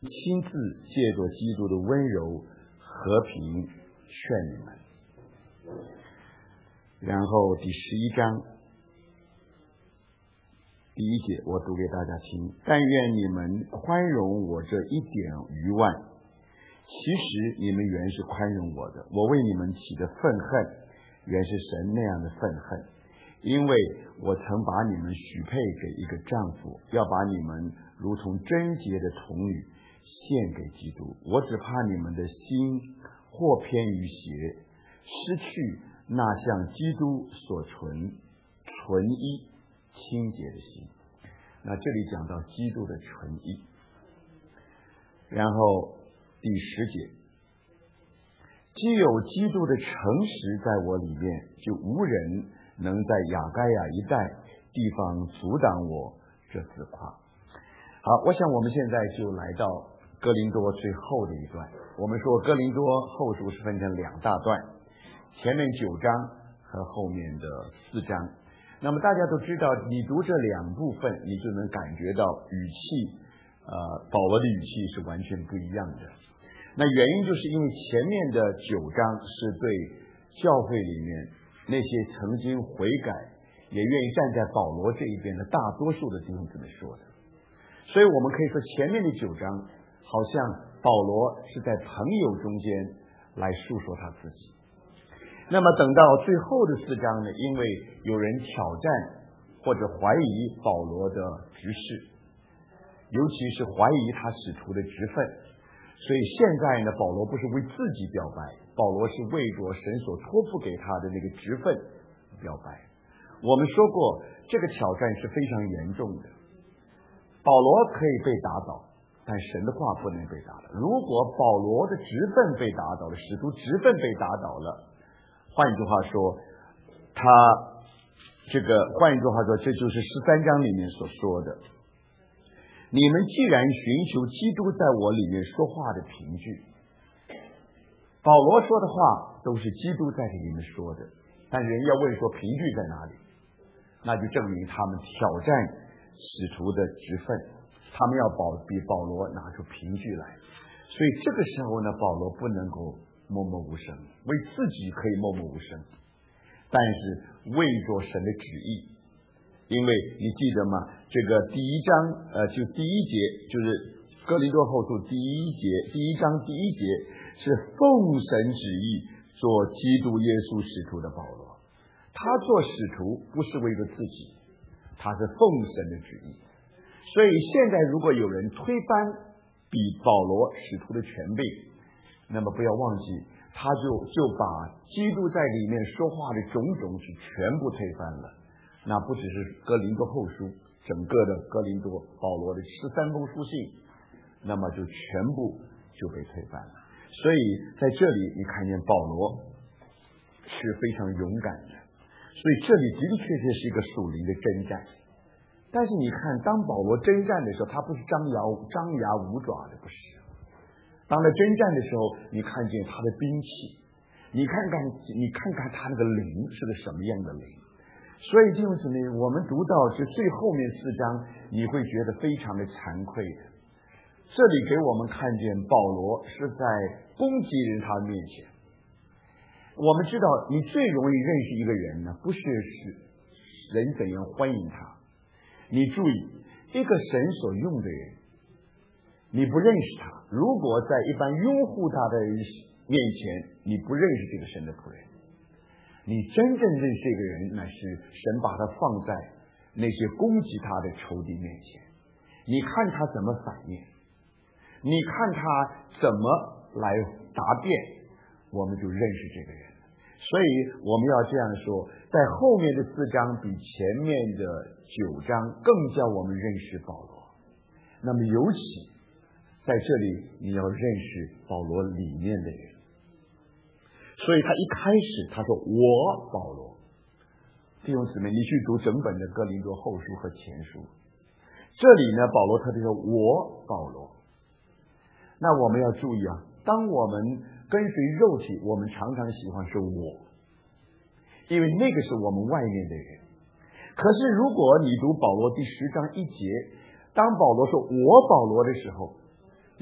亲自借着基督的温柔和平劝你们。然后第11章第1节我读给大家听，但愿你们宽容我这一点愚妄，其实你们原是宽容我的，我为你们起的愤恨原是神那样的愤恨，因为我曾把你们许配给一个丈夫，要把你们如同贞洁的童女献给基督。我只怕你们的心或偏于邪，失去那像基督所纯一清洁的心。那这里讲到基督的纯一。然后第10节，既有基督的诚实在我里面，就无人能在亚该亚一带地方阻挡我这自夸。好，我想我们现在就来到哥林多最后的一段。我们说哥林多后书是分成2大段，前面9章和后面的4章。那么大家都知道，你读这2部分，你就能感觉到语气，保罗的语气是完全不一样的。那原因就是因为前面的9章是对教会里面那些曾经悔改也愿意站在保罗这一边的大多数的弟兄姊妹说的，所以我们可以说前面的9章好像保罗是在朋友中间来述说他自己。那么等到最后的4章呢，因为有人挑战或者怀疑保罗的执事，尤其是怀疑他使徒的职分，所以现在呢，保罗不是为自己表白，保罗是为着神所托付给他的那个职分表白。我们说过，这个挑战是非常严重的。保罗可以被打倒，但神的话不能被打倒。如果保罗的职分被打倒了，使徒职分被打倒了，换一句话说，这就是13章里面所说的，你们既然寻求基督在我里面说话的凭据，保罗说的话都是基督在里面说的，但人要问说凭据在哪里，那就证明他们挑战使徒的职分，他们要比保罗拿出凭据来。所以这个时候呢，保罗不能够默默无声，为自己可以默默无声，但是为着神的旨意。因为你记得吗？这个第1章就第1节，就是哥林多后书第1章第1节是奉神旨意做基督耶稣使徒的保罗。他做使徒不是为了自己，他是奉神的旨意。所以现在如果有人推翻比保罗使徒的权柄，那么不要忘记，他就把基督在里面说话的种种是全部推翻了。那不只是哥林多后书，整个的哥林多保罗的13封书信，那么就全部就被推翻了。所以在这里你看见保罗是非常勇敢的，所以这里的确是一个属灵的征战。但是你看，当保罗征战的时候，他不是张牙舞爪的，不是。当他征战的时候，你看见他的兵器，你看看他那个灵是个什么样的灵。所以弟兄姊妹，我们读到这最后面4章，你会觉得非常的惭愧的。这里给我们看见保罗是在攻击人他面前。我们知道，你最容易认识一个人呢，不是人怎样欢迎他。你注意，一个神所用的人，你不认识他，如果在一般拥护他的人面前，你不认识这个神的仆人。你真正认识这个人，乃是神把他放在那些攻击他的仇敌面前，你看他怎么反应，你看他怎么来答辩，我们就认识这个人。所以我们要这样说，在后面的4章比前面的9章更叫我们认识保罗。那么尤其在这里，你要认识保罗里面的人。所以他一开始他说我保罗，弟兄姊妹，你去读整本的哥林多后书和前书，这里呢保罗特别说我保罗。那我们要注意啊，当我们跟随肉体，我们常常喜欢说我，因为那个是我们外面的人。可是如果你读保罗第10章1节，当保罗说我保罗的时候，你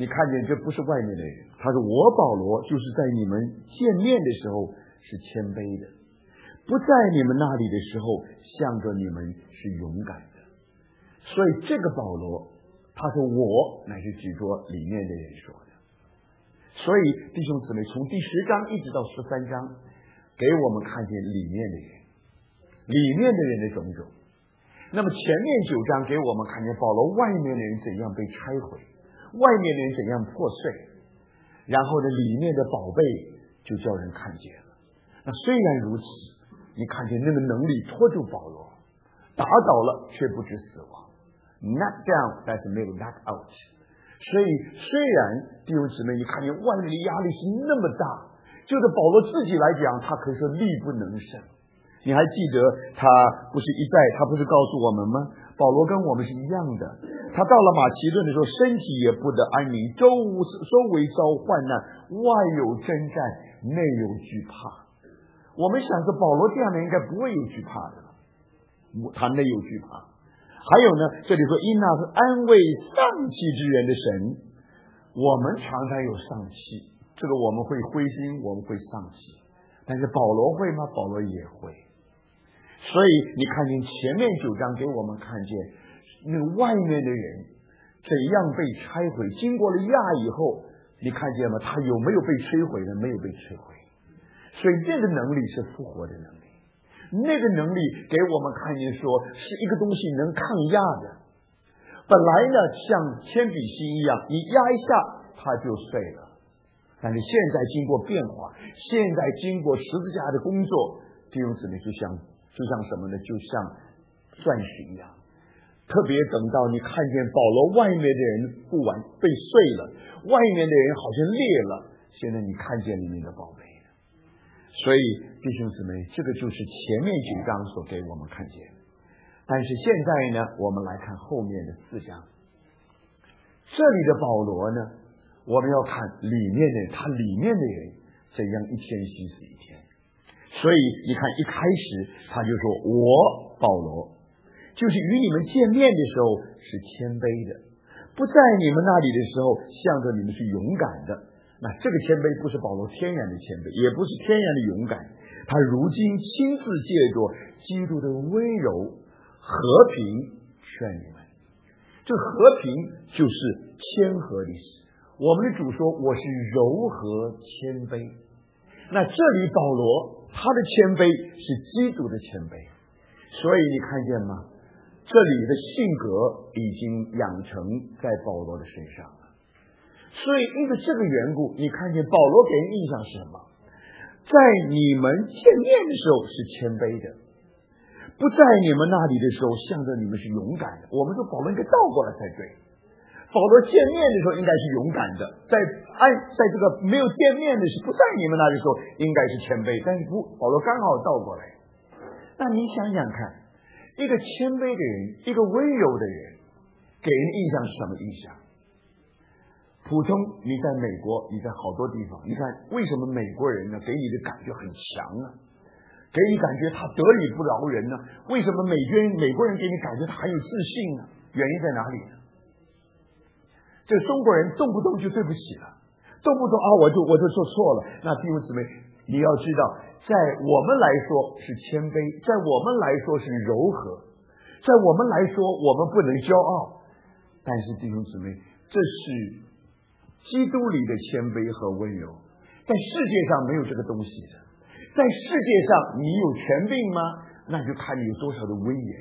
你看见这不是外面的人，他说我保罗就是在你们见面的时候是谦卑的，不在你们那里的时候向着你们是勇敢的。所以这个保罗他说我乃是指着里面的人说的。所以弟兄姊妹，从第10章一直到13章给我们看见里面的人，里面的人的种种。那么前面9章给我们看见保罗外面的人怎样被拆毁，外面的人怎样破碎，然后呢里面的宝贝就叫人看见了。那虽然如此，你看见那个能力拖住保罗，打倒了却不致死亡， knock down但是没有 knock out。 所以虽然弟兄姊妹，你看见外面的压力是那么大，就对保罗自己来讲，他可以说力不能胜。你还记得他不是他不是告诉我们吗？保罗跟我们是一样的，他到了马其顿的时候，身体也不得安宁，周围遭患难，外有征战，内有惧怕。我们想着保罗这样的应该不会有惧怕的，他内有惧怕。还有呢，这里说因那是安慰丧气之人的神，我们常常有丧气，这个我们会灰心，我们会丧气，但是保罗会吗？保罗也会。所以你看见前面9章给我们看见那个外面的人怎样被拆毁，经过了亚以后，你看见吗？他有没有被摧毁呢？没有被摧毁。所以这个能力是复活的能力，那个能力给我们看见说是一个东西能抗压的。本来呢像铅笔芯一样，你压一下它就碎了，但是现在经过变化，现在经过十字架的工作，弟兄姊妹就像什么呢？就像钻石一样。特别等到你看见保罗外面的人被碎了，外面的人好像裂了，现在你看见里面的宝贝。所以弟兄姊妹，这个就是前面9章所给我们看见。但是现在呢，我们来看后面的4章。这里的保罗呢，我们要看里面的他里面的人怎样一天心思一天。所以你看一开始他就说我保罗就是与你们见面的时候是谦卑的，不在你们那里的时候向着你们是勇敢的。那这个谦卑不是保罗天然的谦卑，也不是天然的勇敢，他如今亲自借着基督的温柔和平劝你们。这和平就是谦和的意思。我们的主说我是柔和谦卑，那这里保罗他的谦卑是基督的谦卑。所以你看见吗？这里的性格已经养成在保罗的身上了。所以因为这个缘故，你看见保罗给人印象是什么？在你们见面的时候是谦卑的，不在你们那里的时候向着你们是勇敢的。我们说保罗应该倒过来才对，保罗见面的时候应该是勇敢的，在这个没有见面的是不在你们那里的时候应该是谦卑，但是保罗刚好倒过来。那你想想看，一个谦卑的人，一个温柔的人，给人印象是什么印象？普通你在美国，你在好多地方，你看为什么美国人呢给你的感觉很强呢？给你感觉他得理不饶人呢？为什么美国人给你感觉他很有自信呢？原因在哪里呢？这中国人动不动就对不起了，动不动我就做错了。那弟兄姊妹，你要知道，在我们来说是谦卑，在我们来说是柔和，在我们来说我们不能骄傲。但是弟兄姊妹，这是基督里的谦卑和温柔，在世界上没有这个东西的。在世界上你有权柄吗？那就看你有多少的威严。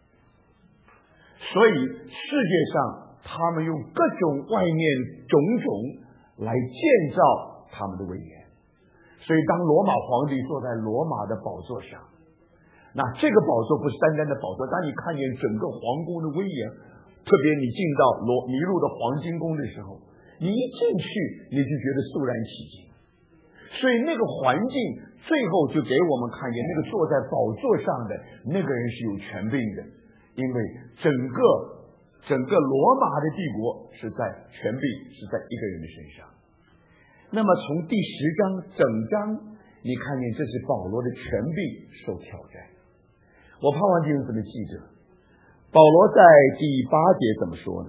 所以世界上他们用各种外面种种来建造他们的威严。所以当罗马皇帝坐在罗马的宝座上，那这个宝座不是单单的宝座，当你看见整个皇宫的威严，特别你进到尼禄的黄金宫的时候，你一进去你就觉得肃然起敬。所以那个环境最后就给我们看见，那个坐在宝座上的那个人是有权柄的，因为整个罗马的帝国是在权柄是在一个人的身上。那么从第10章整章你看见这是保罗的权柄受挑战。我盼望弟兄姊妹记着，保罗在第8节怎么说呢？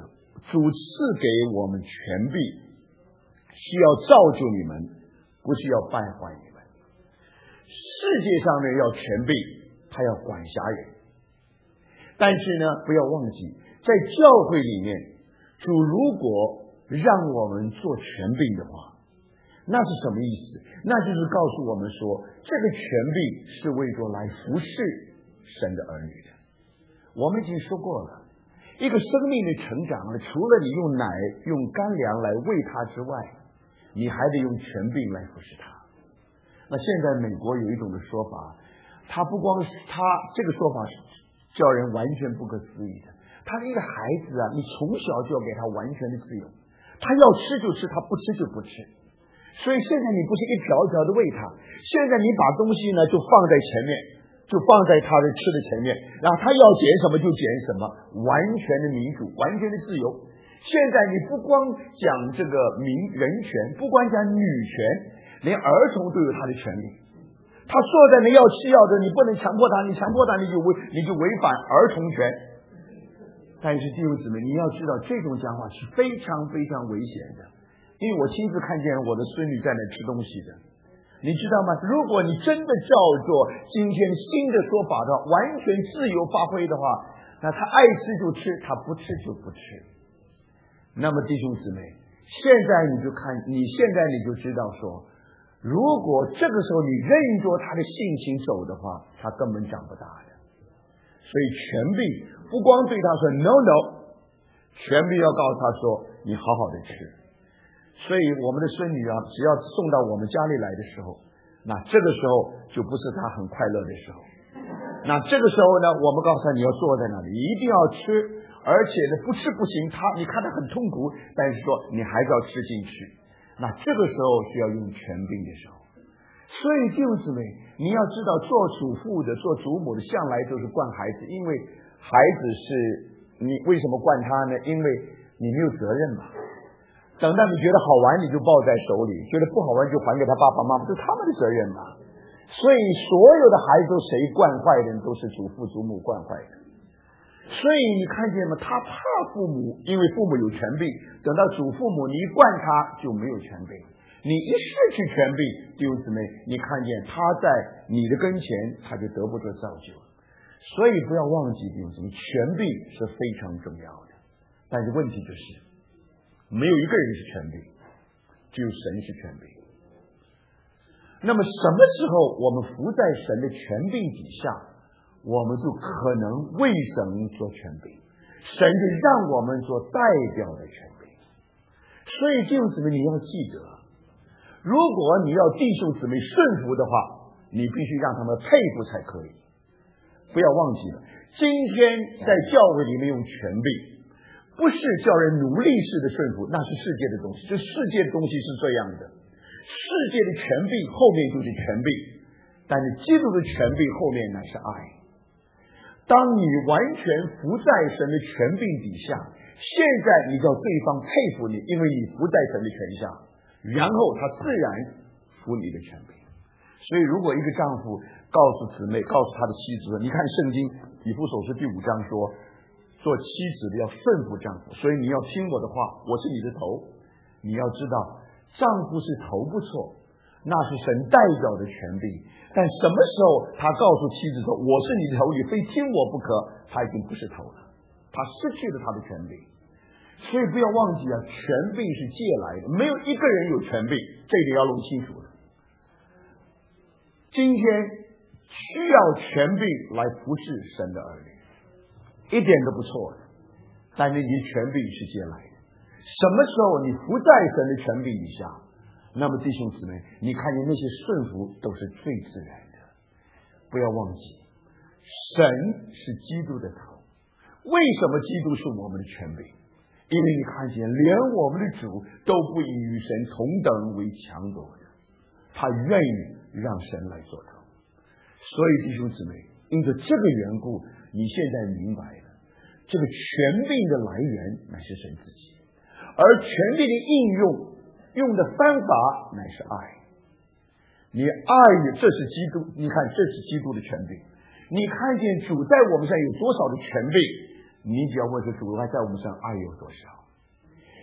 主赐给我们权柄，是要造就你们，不是要败坏你们。世界上呢要权柄，他要管辖人，但是呢不要忘记，在教会里面，主如果让我们做权柄的话，那是什么意思？那就是告诉我们说，这个权柄是为着来服侍神的儿女的。我们已经说过了，一个生命的成长呢，除了你用奶用干粮来喂它之外，你还得用权柄来服侍它。那现在美国有一种的说法，它不光是它这个说法是叫人完全不可思议的。他的一个孩子啊，你从小就要给他完全的自由，他要吃就吃，他不吃就不吃。所以现在你不是一条一条的喂他，现在你把东西呢就放在前面，就放在他的吃的前面，然后他要捡什么就捡什么，完全的民主，完全的自由。现在你不光讲这个人权，不光讲女权，连儿童都有他的权利。他坐在那要吃要的，你不能强迫他，你强迫他你就违反儿童权。但是弟兄姊妹，你要知道这种讲法是非常非常危险的，因为我亲自看见我的孙女在那吃东西的，你知道吗？如果你真的照做今天新的说法的话，完全自由发挥的话，那他爱吃就吃，他不吃就不吃。那么弟兄姊妹，现在你就知道说，如果这个时候你任着他的性情走的话，他根本长不大的。所以权柄不光对他说 no no， 权柄要告诉他说你好好的吃。所以我们的孙女啊，只要送到我们家里来的时候，那这个时候就不是她很快乐的时候。那这个时候呢，我们告诉她你要坐在那里，一定要吃，而且呢不吃不行，你看她很痛苦，但是说你还是要吃进去。那这个时候是要用权柄的时候。所以弟兄姊妹，你要知道做主父的做主母的向来都是惯孩子，因为孩子是你为什么惯他呢？因为你没有责任嘛。等到你觉得好玩你就抱在手里，觉得不好玩就还给他爸爸妈妈，是他们的责任嘛。所以所有的孩子都谁惯坏的都是主父主母惯坏的。所以你看见吗？他怕父母，因为父母有权柄，等到主父母你一惯他就没有权柄。你一失去权柄，弟兄姊妹，你看见他在你的跟前，他就得不着造就。所以不要忘记，弟兄姊妹，权柄是非常重要的。但是问题就是，没有一个人是权柄，只有神是权柄。那么什么时候我们服在神的权柄底下，我们就可能为神做权柄，神就让我们做代表的权柄。所以弟兄姊妹，你要记得，如果你要弟兄姊妹顺服的话，你必须让他们佩服才可以。不要忘记了，今天在教会里面用权柄，不是叫人奴隶式的顺服，那是世界的东西。这世界的东西是这样的，世界的权柄后面就是权柄，但是基督的权柄后面乃是爱。当你完全服在神的权柄底下，现在你叫对方佩服你，因为你服在神的权下，然后他自然服你的权柄。所以如果一个丈夫告诉姊妹，告诉他的妻子说，你看圣经以弗所书第5章说，做妻子的要顺服丈夫，所以你要听我的话，我是你的头。你要知道丈夫是头不错，那是神代表的权柄，但什么时候他告诉妻子说我是你的头，你非听我不可，他已经不是头了，他失去了他的权柄。所以不要忘记啊，权柄是借来的，没有一个人有权柄，这一点要弄清楚的。今天需要权柄来服侍神的儿女，一点都不错的，但是你权柄是借来的。什么时候你服在神的权柄底下，那么弟兄姊妹，你看见那些顺服都是最自然的。不要忘记，神是基督的头。为什么基督是我们的权柄？因为你看见连我们的主都不以与神同等为强夺的，他愿意让神来做头。所以弟兄姊妹，因着这个缘故，你现在明白了，这个权柄的来源乃是神自己，而权柄的应用的方法乃是爱。你爱，这是基督，你看这是基督的权柄。你看见主在我们身上有多少的权柄，你只要问说主在我们身上爱有多少。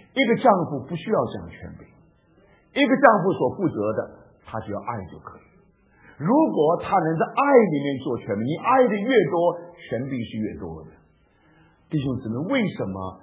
一个丈夫不需要这样权柄，一个丈夫所负责的，他只要爱就可以。如果他能在爱里面做权柄，你爱的越多，权柄是越多的。弟兄姊妹，为什么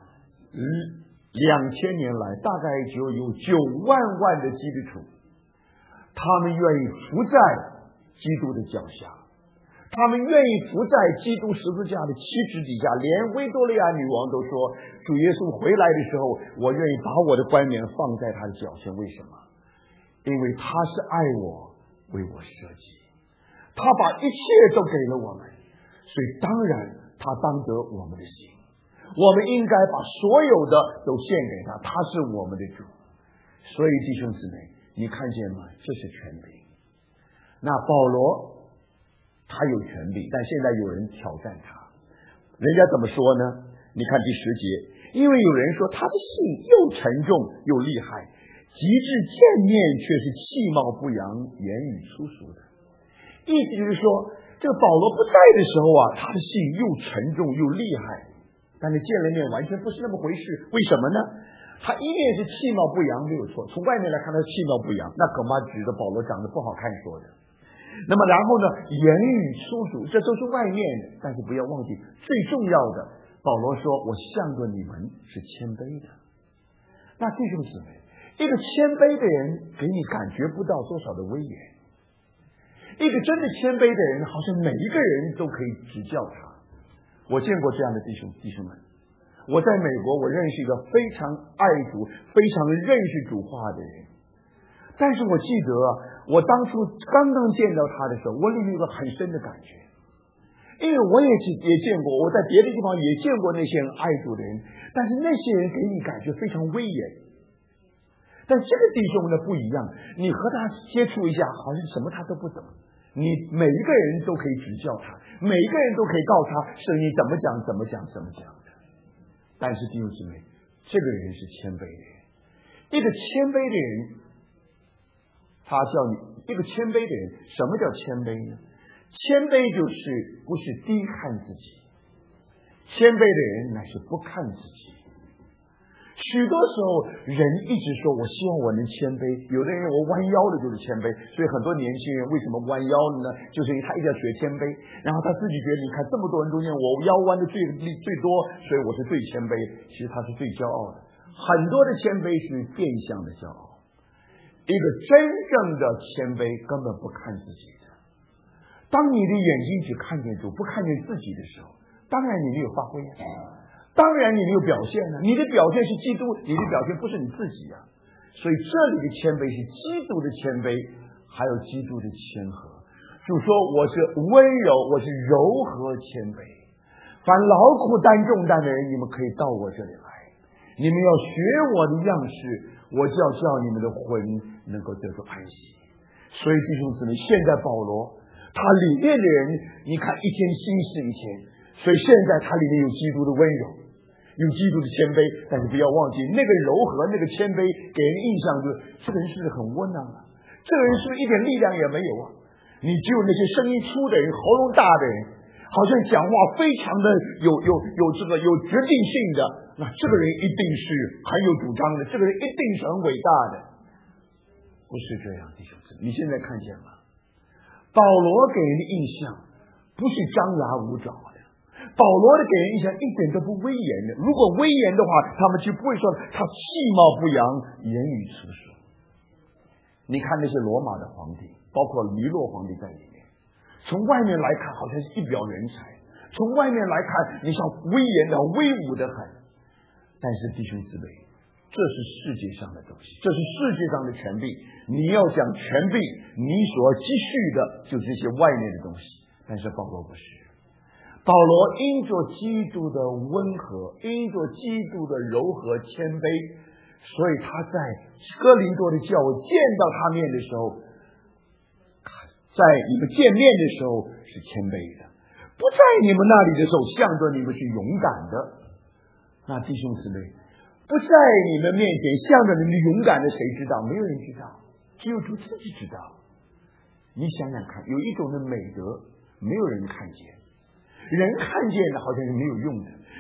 2000年来大概就有9万的基督徒，他们愿意伏在基督的脚下，他们愿意伏在基督十字架的旗帜底下，连维多利亚女王都说，主耶稣回来的时候，我愿意把我的冠冕放在他的脚前。为什么？因为他是爱我，为我舍己，他把一切都给了我们，所以当然他当得我们的心，我们应该把所有的都献给他，他是我们的主。所以弟兄姊妹，你看见吗？这是权柄。那保罗他有权柄，但现在有人挑战他，人家怎么说呢？你看第10节，因为有人说他的信又沉重又厉害，及至见面却是气貌不扬，言语粗俗的。意思就是说，这个保罗不在的时候啊，他的信又沉重又厉害，但是见了面完全不是那么回事。为什么呢？他一面是气貌不扬，没有错，从外面来看他气貌不扬，那恐怕指着保罗长得不好看说的。那么然后呢，言语粗俗，这都是外面的，但是不要忘记最重要的，保罗说我向着你们是谦卑的。那弟兄姊妹，一个谦卑的人给你感觉不到多少的威严，一个真的谦卑的人好像每一个人都可以指教他。我见过这样的弟兄们，我在美国我认识一个非常爱主非常认识主话的人，但是我记得我当初刚刚见到他的时候，我里面有个很深的感觉，因为我也见过，我在别的地方也见过那些人爱主的人，但是那些人给你感觉非常威严。但这个弟兄呢不一样，你和他接触一下，好像什么他都不懂，你每一个人都可以指教他，每一个人都可以告诉他圣经怎么讲怎么讲怎么讲的。但是弟兄姊妹，这个人是谦卑的人，一个谦卑的人，他叫你一个谦卑的人。什么叫谦卑呢？谦卑就是不是低看自己，谦卑的人乃是不看自己。许多时候人一直说我希望我能谦卑，有的人我弯腰的就是谦卑，所以很多年轻人为什么弯腰了呢？就是因为他一定要学谦卑，然后他自己觉得你看这么多人中间我腰弯的最多，所以我是最谦卑，其实他是最骄傲的。很多的谦卑是变相的骄傲，一个真正的谦卑根本不看自己的。当你的眼睛只看见主不看见自己的时候，当然你没有发挥当然你没有表现你的表现是基督，你的表现不是你自己所以这里的谦卑是基督的谦卑，还有基督的谦和。主说我是温柔，我是柔和谦卑，凡劳苦担重担的人，你们可以到我这里来，你们要学我的样式，我就要叫你们的魂能够得到安息。所以弟兄姊妹，现在保罗他里面的人，你看一天心事一天，所以现在他里面有基督的温柔，有基督的谦卑，但是不要忘记那个柔和那个谦卑给人印象就是这个人是不是很温暖这个人是不是一点力量也没有你只有那些声音粗的人喉咙大的人，好像讲话非常的有决定性的，那这个人一定是很有主张的，这个人一定是很伟大的。不是这样，弟兄姊妹，你现在看见吗？保罗给人的印象不是张牙舞爪的，保罗的给人印象一点都不威严的。如果威严的话，他们就不会说他气貌不扬，言语粗俗。你看那些罗马的皇帝，包括尼禄皇帝在里面，从外面来看好像是一表人才，从外面来看你像威严的威武的很，但是弟兄姊妹，这是世界上的东西，这是世界上的权柄。你要讲权柄，你所积蓄的就是这些外面的东西，但是保罗不是。保罗因着基督的温和，因着基督的柔和谦卑，所以他在哥林多的教会见到他面的时候，在你们见面的时候是谦卑的，不在你们那里的时候向着你们是勇敢的。那弟兄姊妹，不在你们面前向着你们勇敢的，谁知道？没有人知道，只有主自己知道。你想想看，有一种的美德没有人看见，人看见了好像是没有用的，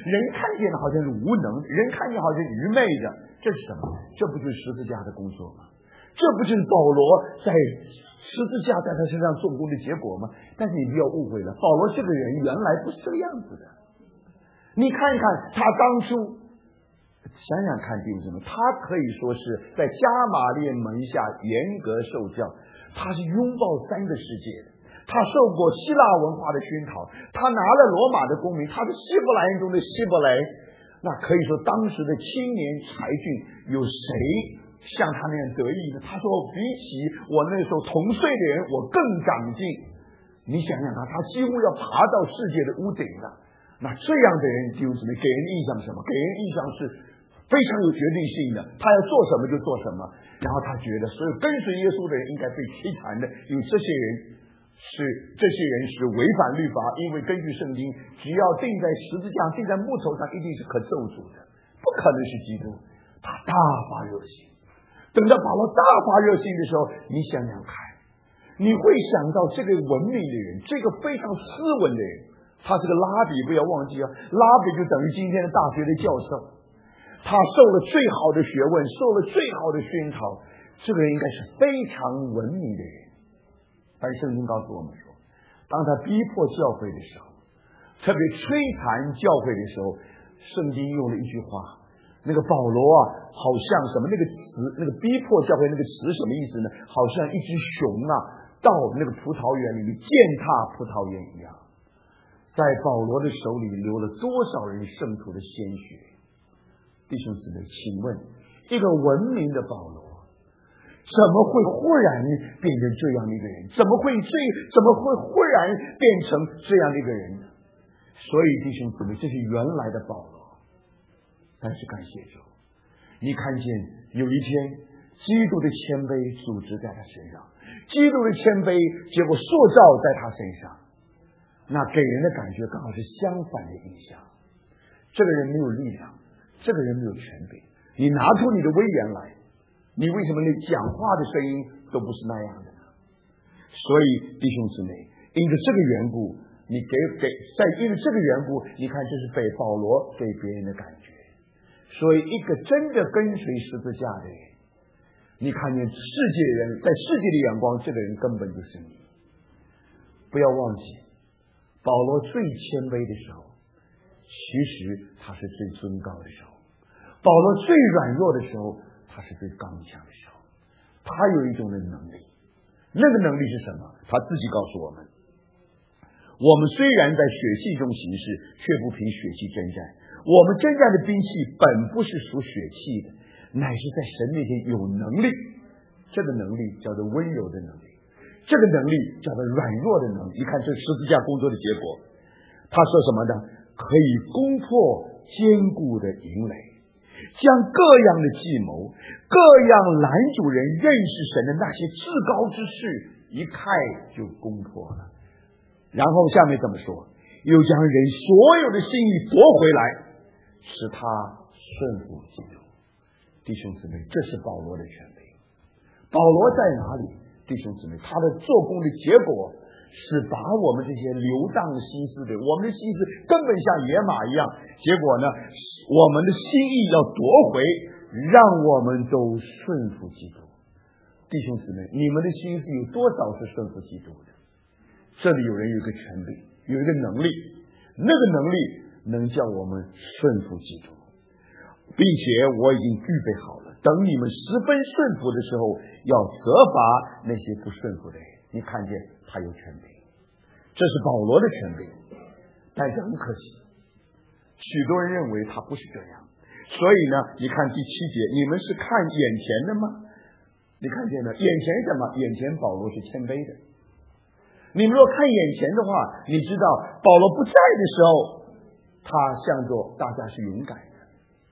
人看见的好像是无能，人看见好像愚昧的，这是什么？这不就是十字架的工作吗？这不就是保罗在十字架在他身上做工的结果吗？但是你不要误会了，保罗这个人原来不是这个样子的。你看一看他当初，想想看弟兄们，他可以说是在加玛列门下严格受教，他是拥抱三个世界的，他受过希腊文化的熏陶，他拿了罗马的公民，他是希伯来人中的希伯来，那可以说当时的青年才俊有谁像他那样得意的？他说比起我那时候同岁的人我更长进。你想想他几乎要爬到世界的屋顶了。那这样的人弟兄姊妹给人的印象是什么？给人印象是非常有决定性的，他要做什么就做什么。然后他觉得所有跟随耶稣的人应该被摧残的，因为这些人是违反律法，因为根据圣经，只要钉在十字架钉在木头上一定是可咒诅的，不可能是基督。他大发热心，等到保罗大发热心的时候，你想想看，你会想到这个文明的人，这个非常斯文的人，他是个拉比，不要忘记啊，拉比就等于今天的大学的教授，他受了最好的学问，受了最好的熏陶，这个人应该是非常文明的人。但圣经告诉我们说，当他逼迫教会的时候，特别摧残教会的时候，圣经用了一句话，那个保罗啊，好像什么那个词，那个逼迫教会那个词什么意思呢？好像一只熊啊到那个葡萄园里面践踏葡萄园一样，在保罗的手里流了多少人圣徒的鲜血。弟兄姊妹，请问一个文明的保罗怎么会忽然变成这样的一个人？怎么会忽然变成这样的一个人呢？所以弟兄姊妹，这是原来的保罗。但是感谢主，你看见有一天基督的谦卑组织在他身上，基督的谦卑结果塑造在他身上，那给人的感觉刚好是相反的印象。这个人没有力量，这个人没有权柄，你拿出你的威严来，你为什么连讲话的声音都不是那样的呢？所以弟兄姊妹，因着这个缘故，你因为这个缘故，你看这是被保罗给别人的感觉。所以一个真的跟随十字架的人，你看见世界人在世界的眼光，这个人根本就是你。不要忘记保罗最谦卑的时候，其实他是最尊高的时候；保罗最软弱的时候，他是最刚强的时候。他有一种的能力，那个能力是什么？他自己告诉我们，我们虽然在血气中行事，却不凭血气征战。我们征战的兵器本不是属血气的，乃是在神面前有能力。这个能力叫做温柔的能力，这个能力叫做软弱的能力。你看这十字架工作的结果，他说什么呢？可以攻破坚固的营垒，将各样的计谋，各样拦阻人认识神的那些至高之事，一概就攻破了。然后下面怎么说？又将人所有的心意夺回来，使他顺服基督。弟兄姊妹，这是保罗的权柄。保罗在哪里？弟兄姊妹，他的做工的结果是把我们这些流荡心思的，我们的心思根本像野马一样，结果呢，我们的心意要夺回，让我们都顺服基督。弟兄姊妹，你们的心思有多少是顺服基督的？这里有人有一个权柄，有一个能力，那个能力能叫我们顺服基督，并且我已经预备好了，等你们十分顺服的时候，要责罚那些不顺服的人。你看见他有权柄，这是保罗的权柄，但是很可惜，许多人认为他不是这样。所以呢，你看第7节，你们是看眼前的吗？你看见了眼前什么？眼前保罗是谦卑的。你们若看眼前的话，你知道保罗不在的时候，他向着大家是勇敢的。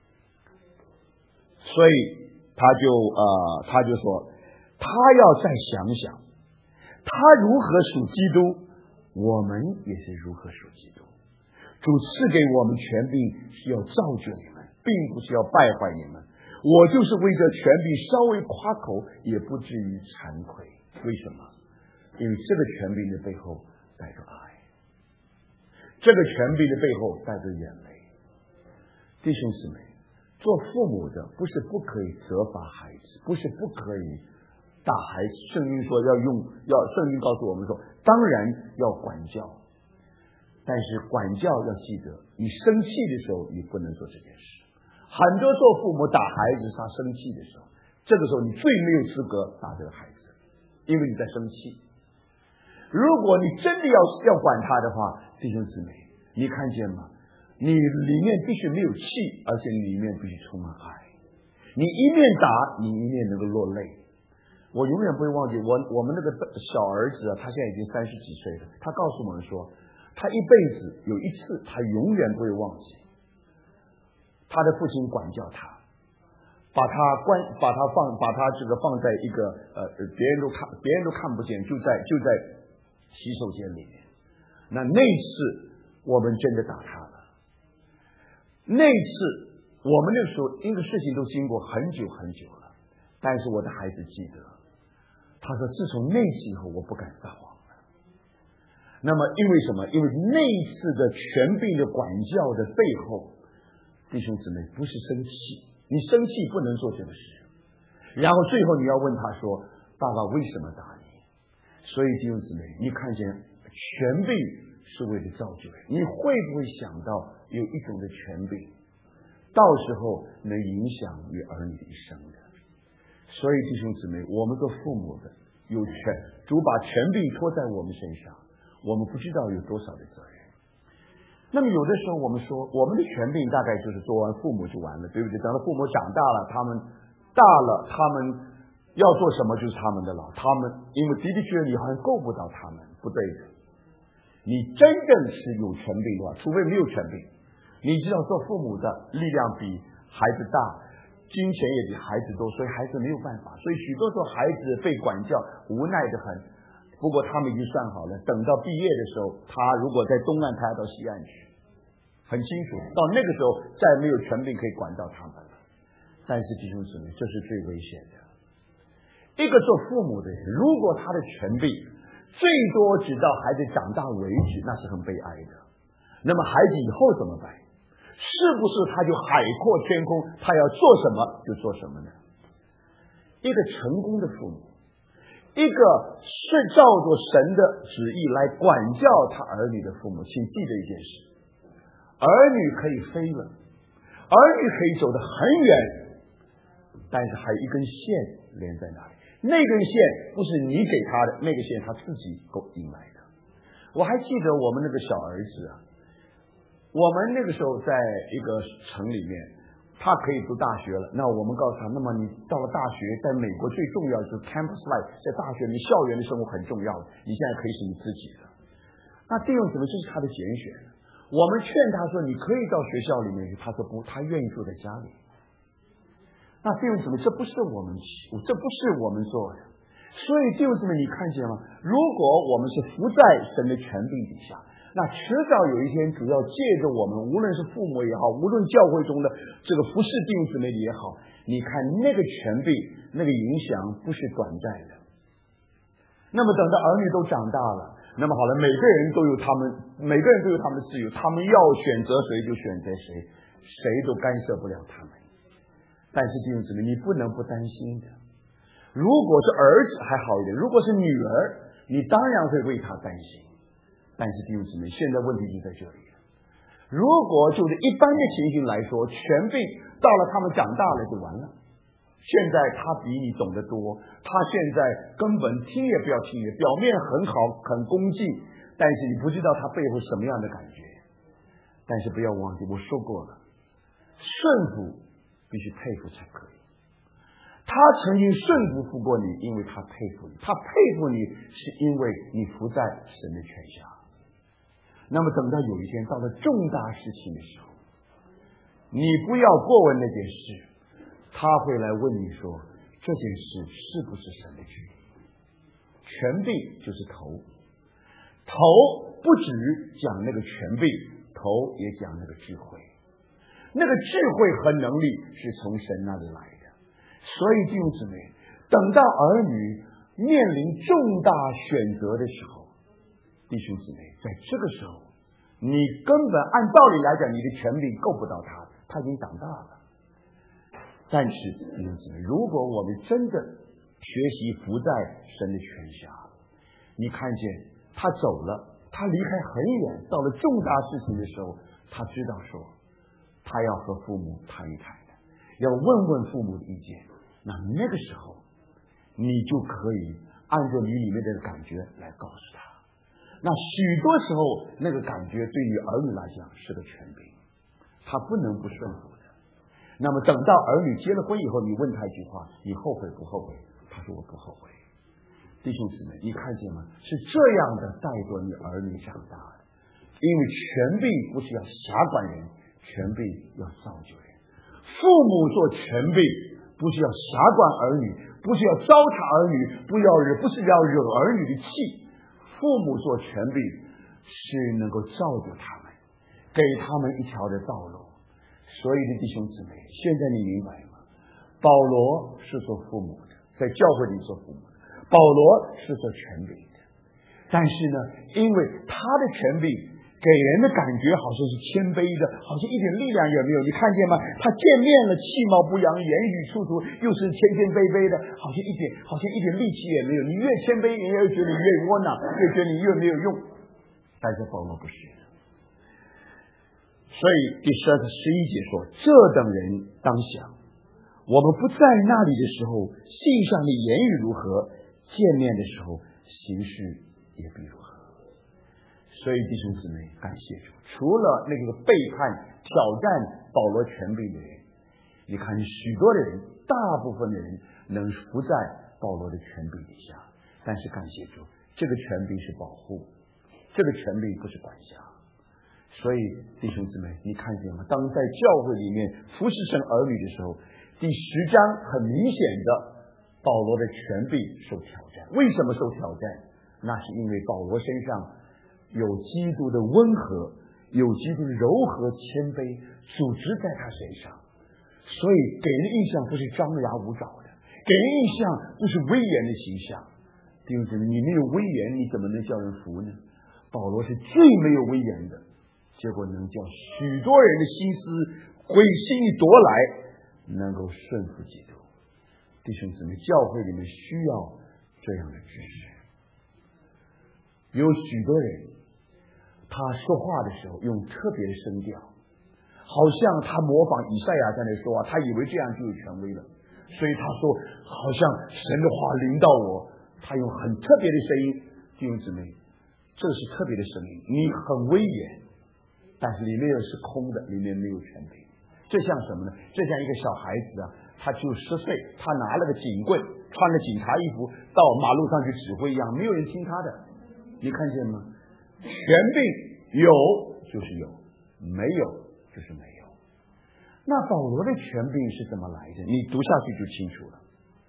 所以他就说，他要再想想，他如何属基督，我们也是如何属基督。主赐给我们权柄是要造就你们，并不是要败坏你们。我就是为这权柄稍微夸口，也不至于惭愧。为什么？因为这个权柄的背后带着爱，这个权柄的背后带着眼泪。 弟兄姊妹，做父母的不是不可以责罚孩子，不是不可以打孩子。圣经说圣经告诉我们说，当然要管教，但是管教要记得，你生气的时候你不能做这件事。很多做父母打孩子，他生气的时候，这个时候你最没有资格打这个孩子，因为你在生气。如果你真的要管他的话，弟兄姊妹，你看见吗？你里面必须没有气，而且里面必须充满爱。你一面打，你一面能够落泪。我永远不会忘记我们那个小儿子啊，他现在已经30几岁了。他告诉我们说，他一辈子有一次他永远不会忘记，他的父亲管教他，把他放在一个别人都看不见，就在洗手间里面。那次我们真的打他了。那次我们那时候这个事情都经过很久很久了，但是我的孩子记得，他说自从那次以后我不敢撒谎了。那么因为什么？因为那次的权柄的管教的背后，弟兄姊妹，不是生气，你生气不能做这个事，然后最后你要问他说，爸爸为什么打你？所以弟兄姊妹，你看见权柄是为了造就人，你会不会想到有一种的权柄到时候能影响你儿女的一生的？所以弟兄姊妹，我们做父母的有权，主把权柄托在我们身上，我们不知道有多少的责任。那么有的时候我们说，我们的权柄大概就是做完父母就完了，对不对？等到父母长大了，他们要做什么就是他们的了，因为的确你好像够不到他们，不对的。你真正是有权柄的话，除非没有权柄，你知道做父母的力量比孩子大，金钱也比孩子多，所以孩子没有办法。所以许多时候孩子被管教无奈的很，不过他们已经算好了，等到毕业的时候，他如果在东岸，他要到西岸去，很清楚，到那个时候再没有权柄可以管到他们了。但是弟兄姊妹，这是最危险的。一个做父母的人，如果他的权柄最多直到孩子长大为止，那是很悲哀的。那么孩子以后怎么办？是不是他就海阔天空，他要做什么就做什么呢？一个成功的父母，一个是照着神的旨意来管教他儿女的父母，请记得一件事，儿女可以飞了，儿女可以走得很远，但是还有一根线连在那里，那根线不是你给他的，那个线他自己引来的。我还记得我们那个小儿子啊，我们那个时候在一个城里面，他可以读大学了，那我们告诉他，那么你到了大学，在美国最重要的就是 campus life， 在大学里校园的生活很重要的，你现在可以是你自己的。那弟兄姊妹，这是他的拣选。我们劝他说你可以到学校里面去，他说不，他愿意住在家里。那弟兄姊妹，这不是我们做的。所以弟兄姊妹，你看见吗？如果我们是服在神的权柄底下，那迟早有一天主要借着我们，无论是父母也好，无论教会中的这个服侍弟兄姊妹也好，你看那个权柄，那个影响不是短暂的。那么等到儿女都长大了，那么好了，每个人都有他们的自由，他们要选择谁就选择谁，谁都干涉不了他们。但是弟兄姊妹，你不能不担心的。如果是儿子还好一点，如果是女儿，你当然会为他担心。但是弟兄姊妹，现在问题就在这里了。如果就是一般的情形来说，权柄到了他们长大了就完了。现在他比你懂得多，他现在根本听也不要听，表面很好很恭敬，但是你不知道他背后什么样的感觉。但是不要忘记，我说过了，顺服必须佩服才可以。他曾经顺服过你，因为他佩服你，他佩服你是因为你服在神的权下。那么等到有一天到了重大事情的时候，你不要过问那件事，他会来问你说这件事是不是神的旨意。权柄就是头不只讲那个权柄，头也讲那个智慧，那个智慧和能力是从神那里来的。所以弟兄姊妹，等到儿女面临重大选择的时候，弟兄姊妹，在这个时候，你根本按道理来讲，你的权柄够不到他的， 他已经长大了。但是弟兄姊妹，如果我们真的学习不在神的权下，你看见他走了，他离开很远，到了重大事情的时候，他知道说他要和父母谈一谈的，要问问父母的意见。那个时候你就可以按照你里面的感觉来告诉他。那许多时候那个感觉对于儿女来讲是个权柄，他不能不顺服的。那么等到儿女结了婚以后，你问他一句话，你后悔不后悔？他说我不后悔。弟兄姊妹，你看见吗？是这样的带着你儿女长大的。因为权柄不是要辖管人，权柄要造就人。父母做权柄不是要辖管儿女，不是要糟蹋儿女，不是要惹儿女的气。父母做权柄是能够造就他们，给他们一条的道路。所以的弟兄姊妹，现在你明白吗？保罗是做父母的，在教会里做父母的，保罗是做权柄的。但是呢，因为他的权柄给人的感觉好像是谦卑的，好像一点力量也没有。你看见吗？他见面了，气貌不扬，言语处处又是谦谦卑卑的，好像一点力气也没有。你越谦卑，人家越觉得你越窝囊，越觉得你越没有用。但是保罗不是的。所以第12、11节说，这等人当想，我们不在那里的时候，信上的言语如何，见面的时候行事也必如何。所以弟兄姊妹，感谢主，除了那个背叛挑战保罗权柄的人，你看许多的人，大部分的人能服在保罗的权柄底下。但是感谢主，这个权柄是保护，这个权柄不是管辖。所以弟兄姊妹，你看见吗？当在教会里面服侍神儿女的时候，第10章很明显的保罗的权柄受挑战。为什么受挑战？那是因为保罗身上有基督的温和，有基督的柔和谦卑组织在他身上，所以给人印象不是张牙舞爪的，给人印象不是威严的形象。弟兄姊妹，你没有威严，你怎么能叫人服呢？保罗是最没有威严的，结果能叫许多人的心思会心一夺来，能够顺服基督。弟兄姊妹，教会里面需要这样的知识。有许多人他说话的时候用特别的声调，好像他模仿以赛亚在那说话，他以为这样就有权威了，所以他说好像神的话临到我，他用很特别的声音。弟兄姊妹，这是特别的声音，你很威严，但是里面又是空的，里面没有权柄。这像什么呢？这像一个小孩子啊，他就10岁，他拿了个警棍，穿了警察衣服到马路上去指挥一样，没有人听他的。你看见吗？权柄有就是有，没有就是没有。那保罗的权柄是怎么来的？你读下去就清楚了。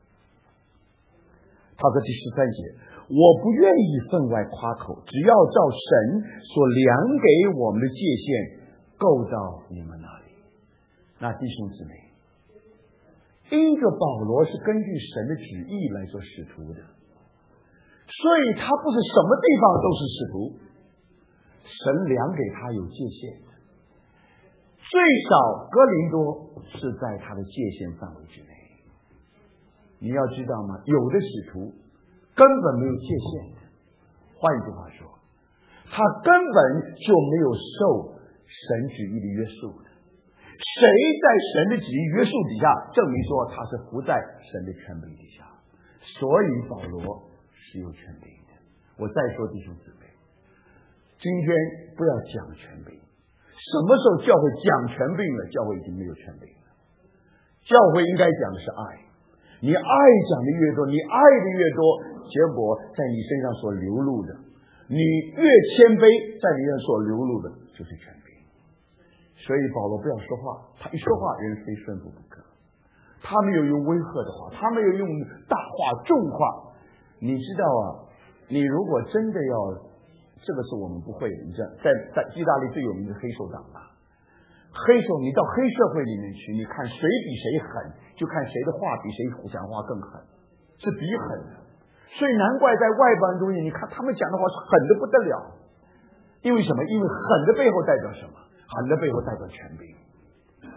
他说第13节，我不愿意分外夸口，只要照神所量给我们的界限够到你们那里。那弟兄姊妹，因着保罗是根据神的旨意来做使徒的，所以他不是什么地方都是使徒，神量给他有界限的，最少哥林多是在他的界限范围之内。你要知道吗？有的使徒根本没有界限的，换一句话说，他根本就没有受神旨意的约束的。谁在神的旨意约束底下，证明说他是服在神的权柄底下。所以保罗是有权柄的。我再说弟兄姊妹，今天不要讲权柄，什么时候教会讲权柄了，教会已经没有权柄了。教会应该讲的是爱，你爱讲的越多，你爱的越多，结果在你身上所流露的，你越谦卑，在你身上所流露的就是权柄。所以保罗不要说话，他一说话人非顺服不可。他没有用威吓的话，他没有用大话重话。你知道啊，你如果真的要，这个是我们不会的。你知道在意大利最有名的黑手党吧，黑手你到黑社会里面去，你看谁比谁狠，就看谁的话比谁讲话更狠，是比狠的。所以难怪在外邦中你看他们讲的话是狠的不得了。因为什么？因为狠的背后代表什么？狠的背后代表权柄。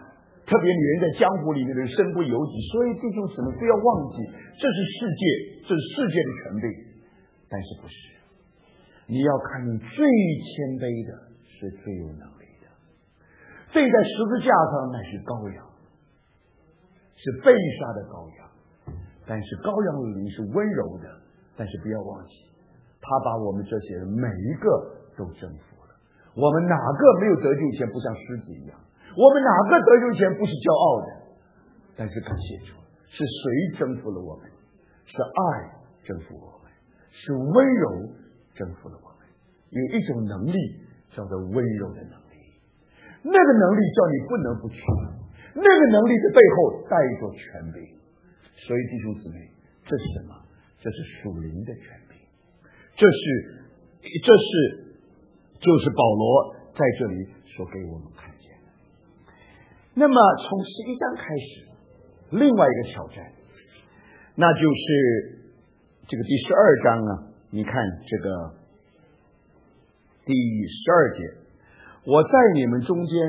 特别女人在江湖里面的身不由己。所以弟兄姊妹不要忘记，这是世界，这是世界的权柄，但是不是？你要看见最谦卑的是最有能力的，最在十字架上乃是羔羊，是被杀的羔羊。但是羔羊的灵是温柔的，但是不要忘记，他把我们这些人每一个都征服了。我们哪个没有得救前不像狮子一样？我们哪个得救前不是骄傲的？但是感谢主，是谁征服了我们？是爱征服我们，是温柔征服了我们。有一种能力叫做温柔的能力，那个能力叫你不能不屈，那个能力的背后带着权柄。所以弟兄姊妹，这是什么？这是属灵的权柄，就是保罗在这里所给我们看见的。那么从11章开始，另外一个挑战，那就是这个第12章啊，你看这个第12节，我在你们中间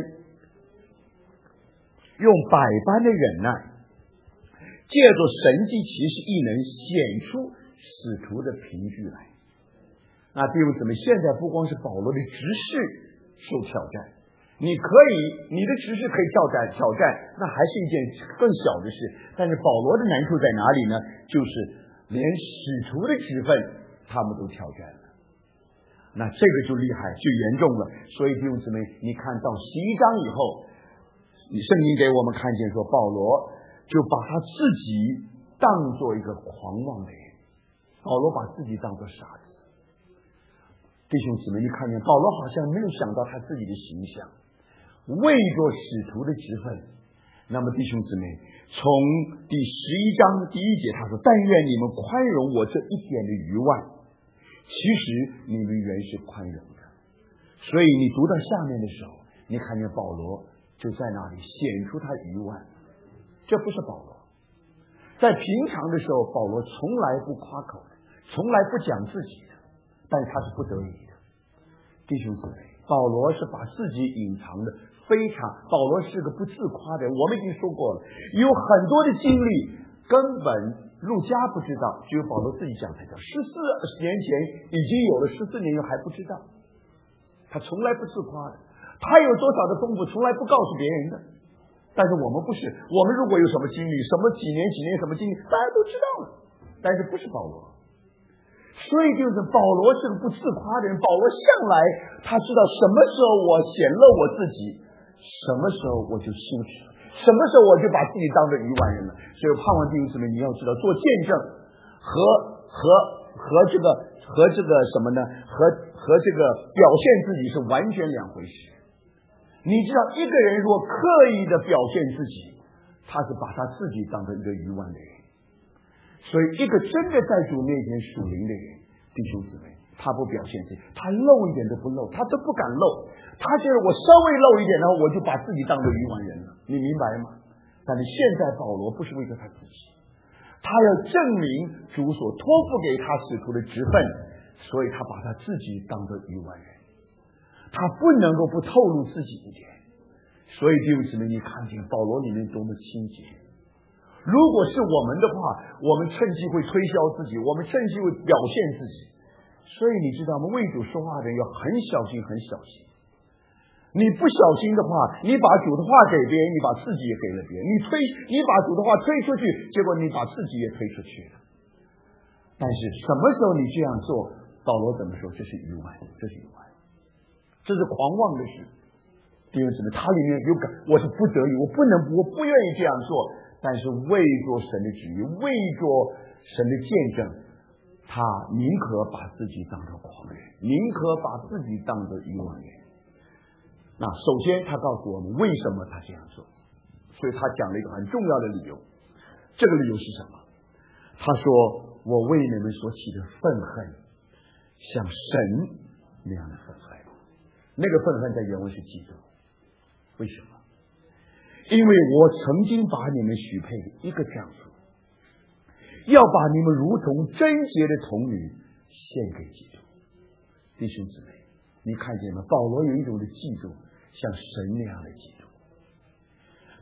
用百般的忍耐，借着神迹奇事异能显出使徒的凭据来。那弟兄姊妹，现在不光是保罗的执事受挑战，你的执事可以挑战，那还是一件更小的事。但是保罗的难处在哪里呢？就是连使徒的职分他们都挑战了，那这个就厉害，就严重了。所以弟兄姊妹，你看到11章以后，圣经给我们看见说，保罗就把他自己当作一个狂妄的人，保罗把自己当作傻子。弟兄姊妹，你看见保罗好像没有想到他自己的形象，为着使徒的职分。那么弟兄姊妹，从第11章第1节他说，但愿你们宽容我这一点的愚妄，其实你们原是宽容的。所以你读到下面的时候，你看见保罗就在那里显出他愚妄。这不是保罗，在平常的时候保罗从来不夸口的，从来不讲自己的，但是他是不得已的。弟兄姊妹，保罗是把自己隐藏的非常，保罗是个不自夸的人。我们已经说过了，有很多的经历根本路加不知道，只有保罗自己讲才知道。14年前已经有了，14年后还不知道。他从来不自夸的，他有多少的丰富从来不告诉别人的。但是我们不是，我们如果有什么经历，什么几年什么经历，大家都知道了，但是不是保罗。所以就是保罗是个不自夸的人。保罗向来他知道什么时候我显露我自己，什么时候我就羞耻了，什么时候我就把自己当成愚顽人了。所以盼望弟兄姊妹，你要知道，做见证和这个什么呢？和这个表现自己是完全两回事。你知道，一个人如果刻意的表现自己，他是把他自己当成一个愚顽的人。所以一个真的在主面前属灵的人，弟兄姊妹，他不表现自己，他露一点都不露，他都不敢露。他觉得我稍微露一点，然后我就把自己当成愚顽人了。你明白吗？但是现在保罗不是为了他自己，他要证明主所托付给他使徒的职分，所以他把他自己当作愚顽人，他不能够不透露自己一点。所以弟兄姊妹，你看见保罗里面多么清洁。如果是我们的话，我们趁机会推销自己，我们趁机会表现自己。所以你知道吗？为主说话的人要很小心，很小心。你不小心的话，你把主的话给别人，你把自己也给了别人。你把主的话推出去，结果你把自己也推出去了。但是什么时候你这样做，保罗怎么说？这是愚顽，这是愚顽，这是狂妄的事。弟兄姊妹，他里面有感，我是不得已，我不愿意这样做。但是为着神的旨意，为着神的见证，他宁可把自己当作狂人，宁可把自己当作愚顽人。那首先他告诉我们为什么他这样做，所以他讲了一个很重要的理由。这个理由是什么？他说，我为你们所起的愤恨像神那样的愤恨。那个愤恨在原文是嫉妒。为什么？因为我曾经把你们许配一个丈夫，要把你们如同贞洁的童女献给基督。弟兄姊妹，你看见吗？保罗有一种的嫉妒，像神那样的嫉妒。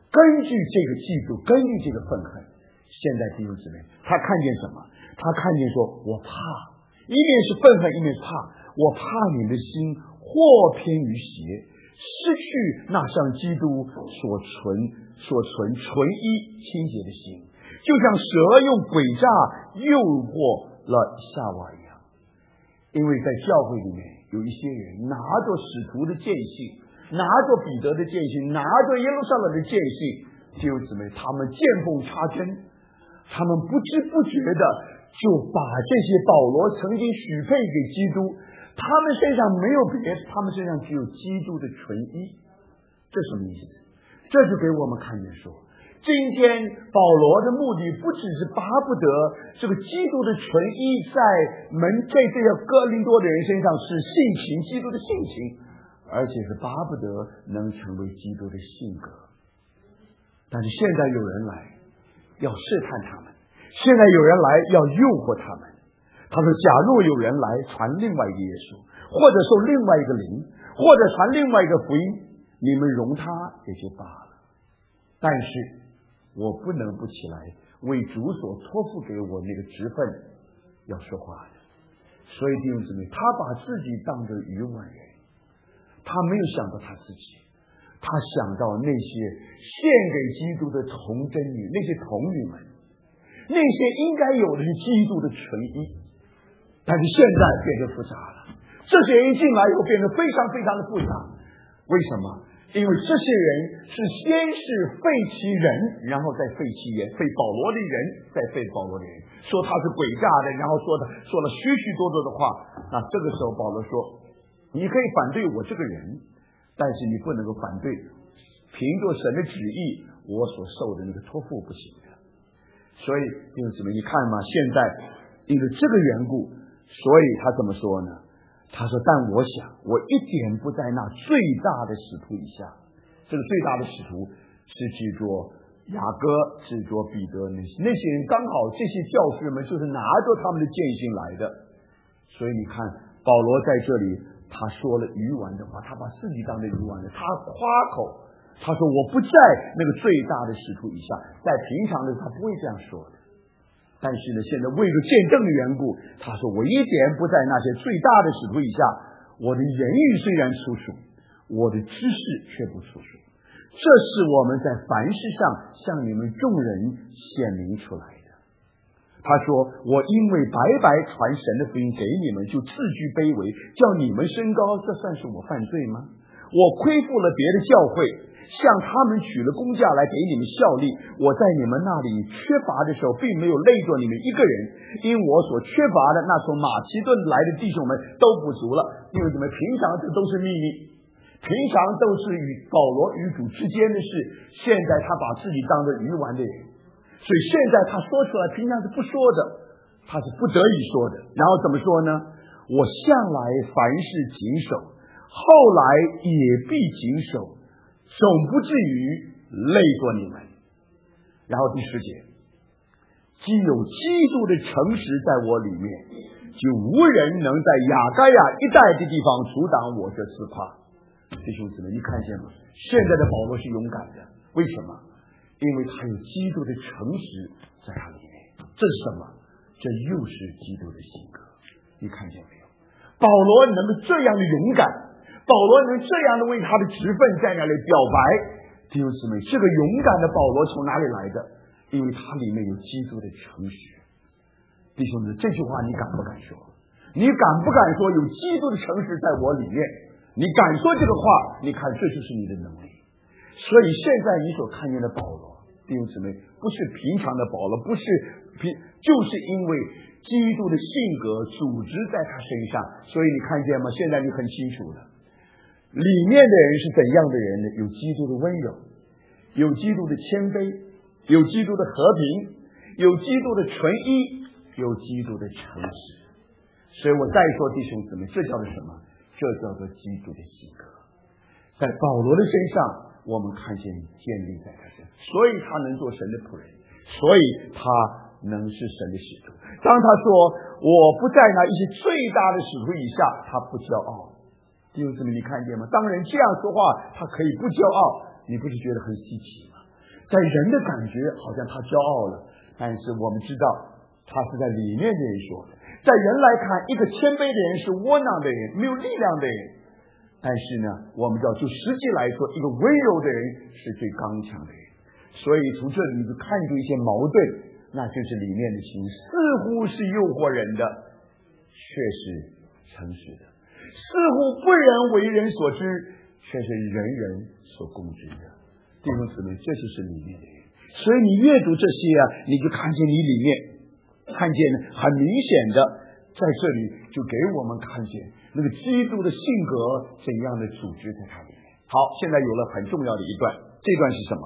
根据这个嫉妒，根据这个愤恨，现在弟兄姊妹，他看见什么？他看见说，我怕，一面是愤恨，一面是怕，我怕你们的心或偏于邪，失去那像基督所存纯一清洁的心，就像蛇用诡诈诱惑了夏娃一样。因为在教会里面有一些人拿着使徒的荐信，拿着彼得的荐信，拿着耶路撒冷的荐信，弟兄姊妹，他们见缝插针，他们不知不觉的就把这些保罗曾经许配给基督，他们身上没有别的，他们身上只有基督的纯一。这什么意思？这就给我们看见说，今天保罗的目的不只是巴不得这个基督的纯一在这些哥林多的人身上是性情，基督的性情，而且是巴不得能成为基督的性格。但是现在有人来要试探他们，现在有人来要诱惑他们。他说，假若有人来传另外一个耶稣，或者受另外一个灵，或者传另外一个福音，你们容他也就罢了。但是我不能不起来为主所托付给我那个职分要说话的。所以弟兄姊妹，他把自己当作愚顽人，他没有想到他自己，他想到那些献给基督的童贞女，那些童女们，那些应该有的是基督的纯一。但是现在变得复杂了，这些人进来以后变得非常非常的复杂。为什么？因为这些人是先是废其人，然后再废其言，废保罗的人，再废保罗的人，说他是诡诈的，然后说了许许多多的话。那这个时候保罗说，你可以反对我这个人，但是你不能够反对凭着神的旨意我所受的那个托付，不行的。所以弟兄姊妹，你看嘛，现在因为这个缘故，所以他怎么说呢？他说，但我想我一点不在那最大的使徒以下。这个最大的使徒是指着雅各，指着彼得，那些人刚好这些教师们就是拿着他们的荐信来的。所以你看保罗在这里他说了愚顽的话，他把自己当成愚顽的，他夸口，他说我不在那个最大的使徒以下。在平常的他不会这样说的，但是呢，现在为了见证的缘故，他说我一点不在那些最大的使徒以下。我的言语虽然粗俗，我的知识却不粗俗。这是我们在凡事上向你们众人显明出来的。他说，我因为白白传神的福音给你们，就自居卑微，叫你们升高，这算是我犯罪吗？我亏负了别的教会，向他们取了工价来给你们效力。我在你们那里缺乏的时候，并没有累着你们一个人，因我所缺乏的，那从马其顿来的弟兄们都补足了。因为怎么平常这都是秘密，平常都是与保罗与主之间的事，现在他把自己当作愚顽的人，所以现在他说出来，平常是不说的，他是不得已说的。然后怎么说呢？我向来凡事谨守，后来也必谨守，总不至于累着你们。然后第10节，既有基督的诚实在我里面，就无人能在亚该亚一带的地方阻挡我这自夸。弟兄姊妹，你看见吗？现在的保罗是勇敢的，为什么？因为他有基督的诚实在他里面。这是什么？这又是基督的性格。你看见没有？保罗能够这样的勇敢，保罗能这样的为他的职分在那里表白。弟兄姊妹，这个勇敢的保罗从哪里来的？因为他里面有基督的诚实。弟兄们，这句话你敢不敢说？你敢不敢说有基督的诚实在我里面？你敢说这个话，你看这就是你的能力。所以现在你所看见的保罗，弟兄姊妹，不是平常的保罗，就是因为基督的性格组织在他身上。所以你看见吗？现在你很清楚了，里面的人是怎样的人呢？有基督的温柔，有基督的谦卑，有基督的和平，有基督的纯一，有基督的诚实。所以我再说，弟兄姊妹，这叫做什么？这叫做基督的性格。在保罗的身上，我们看见建立在他身上，所以他能做神的仆人，所以他能是神的使徒。当他说我不在那一些最大的使徒以下，他不骄傲。弟兄姊妹，你看见吗？当人这样说话，他可以不骄傲，你不是觉得很稀奇吗？ 在人的感觉好像他骄傲了，但是我们知道他是在里面的人说的。在人来看，一个谦卑的人是窝囊的人，没有力量的人。但是呢，我们知道就实际来说，一个温柔的人是最刚强的人。所以从这里就看出一些矛盾，那就是里面的心似乎是诱惑人的，却是诚实的；似乎不人为人所知，却是人人所共知的。弟兄姊妹，这就是里面的人。所以你阅读这些你就看见你里面，看见很明显的在这里就给我们看见那个基督的性格怎样的组织在它里面。好，现在有了很重要的一段，这段是什么？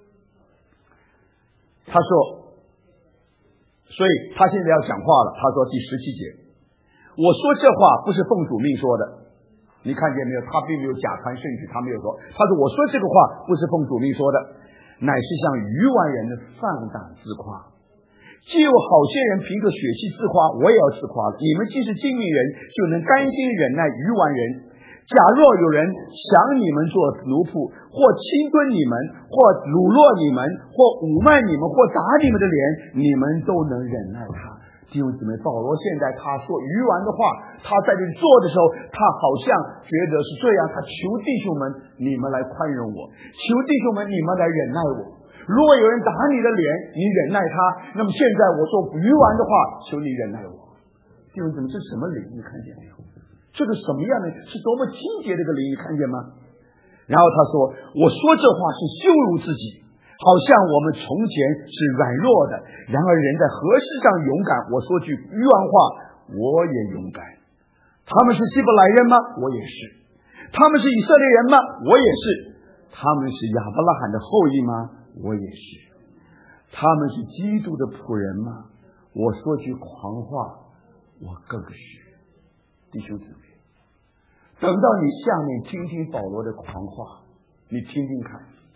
他说，所以他现在要讲话了。他说第17节，我说这话不是奉主命说的。你看见没有？他并没有假传圣旨，他没有说。他说我说这个话不是奉主命说的，乃是像愚顽人的放胆自夸。既有好些人凭着血气自夸，我也要自夸了。你们既是精明人，就能甘心忍耐愚顽人。假若有人想你们做奴仆，或侵吞你们，或掳落你们，或侮慢你们，或打你们的脸，你们都能忍耐他。弟兄姊妹，保罗现在他说愚顽的话，他在这里做的时候，他好像觉得是这样，他求弟兄们，你们来宽容我，求弟兄们，你们来忍耐我。如果有人打你的脸，你忍耐他，那么现在我说愚顽的话，求你忍耐我。弟兄姊妹，这是什么灵？你看见没有？这个什么样的是多么清洁的一个灵，你看见吗？然后他说，我说这话是羞辱自己，好像我们从前是软弱的，然而人在何事上勇敢？我说句愚顽话，我也勇敢。他们是希伯来人吗？我也是。他们是以色列人吗？我也是。他们是亚伯拉罕的后裔吗？我也是。他们是基督的仆人吗？我说句狂话，我更是。弟兄姊妹，等到你下面听听保罗的狂话，你听听看，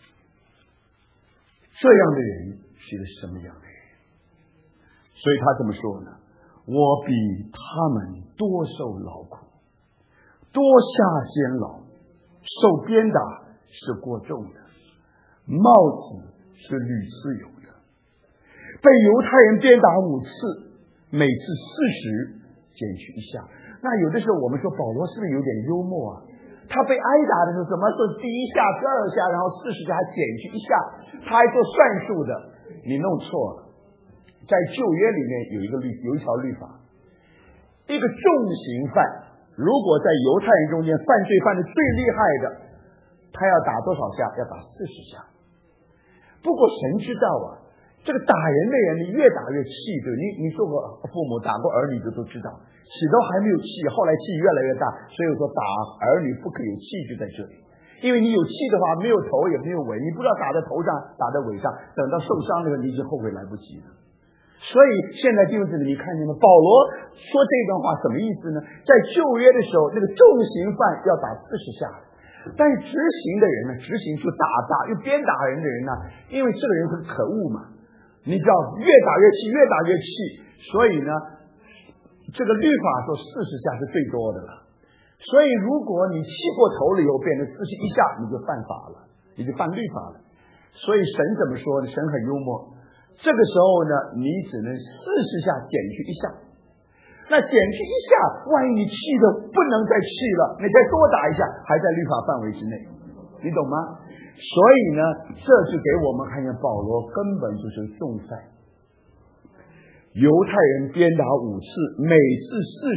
这样的人是一个什么样的人？所以他这么说呢，我比他们多受劳苦，多下监牢，受鞭打是过重的，冒死是屡次有的，被犹太人鞭打5次，每次40，减去1下。那有的时候我们说保罗是不是有点幽默啊？他被挨打的时候怎么说第1下、第2下，然后40下还减去1下，他还做算术的。你弄错了。在旧约里面有一条律法，一个重刑犯如果在犹太人中间犯罪犯的最厉害的，他要打多少下？要打40下。不过神知道这个打人的人你越打越气，对，你做过父母打过儿女的都知道，起都还没有气，后来气越来越大。所以说打儿女不可以有气就在这里，因为你有气的话，没有头也没有尾，你不知道打在头上打在尾上，等到受伤的时候你已经后悔来不及了。所以现在弟兄姊妹，你看见吗？保罗说这段话什么意思呢？在旧约的时候，那个重刑犯要打40下，但是执行的人呢，执行就打又鞭打人的人呢，因为这个人是可恶嘛，你知道越打越气，越打越气，所以呢，这个律法说40下是最多的了。所以如果你气过头了以后变成41下，你就犯法了，你就犯律法了。所以神怎么说呢？神很幽默，这个时候呢，你只能40下减去1下。那减去1下，万一你气的不能再气了，你再多打一下，还在律法范围之内，你懂吗？所以呢，这就给我们看见保罗根本就是重犯。犹太人鞭打5次，每次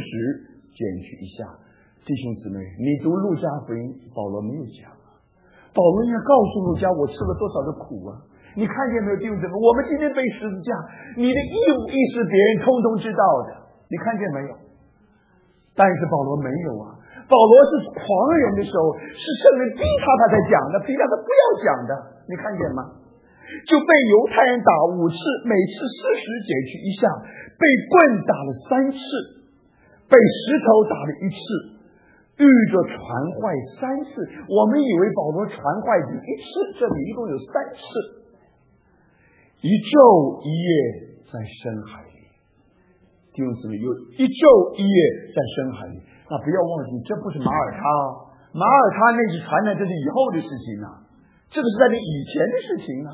40，减去1下。弟兄姊妹，你读路加福音，保罗没有讲保罗应该告诉路加我吃了多少的苦啊！你看见没有，弟兄姊妹？我们今天背十字架，你的义务意识别人通通知道的，你看见没有？但是保罗没有保罗是狂人的时候，是圣人逼他才讲的，逼他不要讲的，你看见吗？就被犹太人打5次，每次40，减去1下，被棍打了3次，被石头打了1次，遇着传坏3次。我们以为保罗传坏1次，这里一共有3次。1昼1夜在深海里，弟兄姊妹，有1昼1夜在深海里。那不要忘记，这不是马耳他马耳他那是传的，这是以后的事情这个是在你以前的事情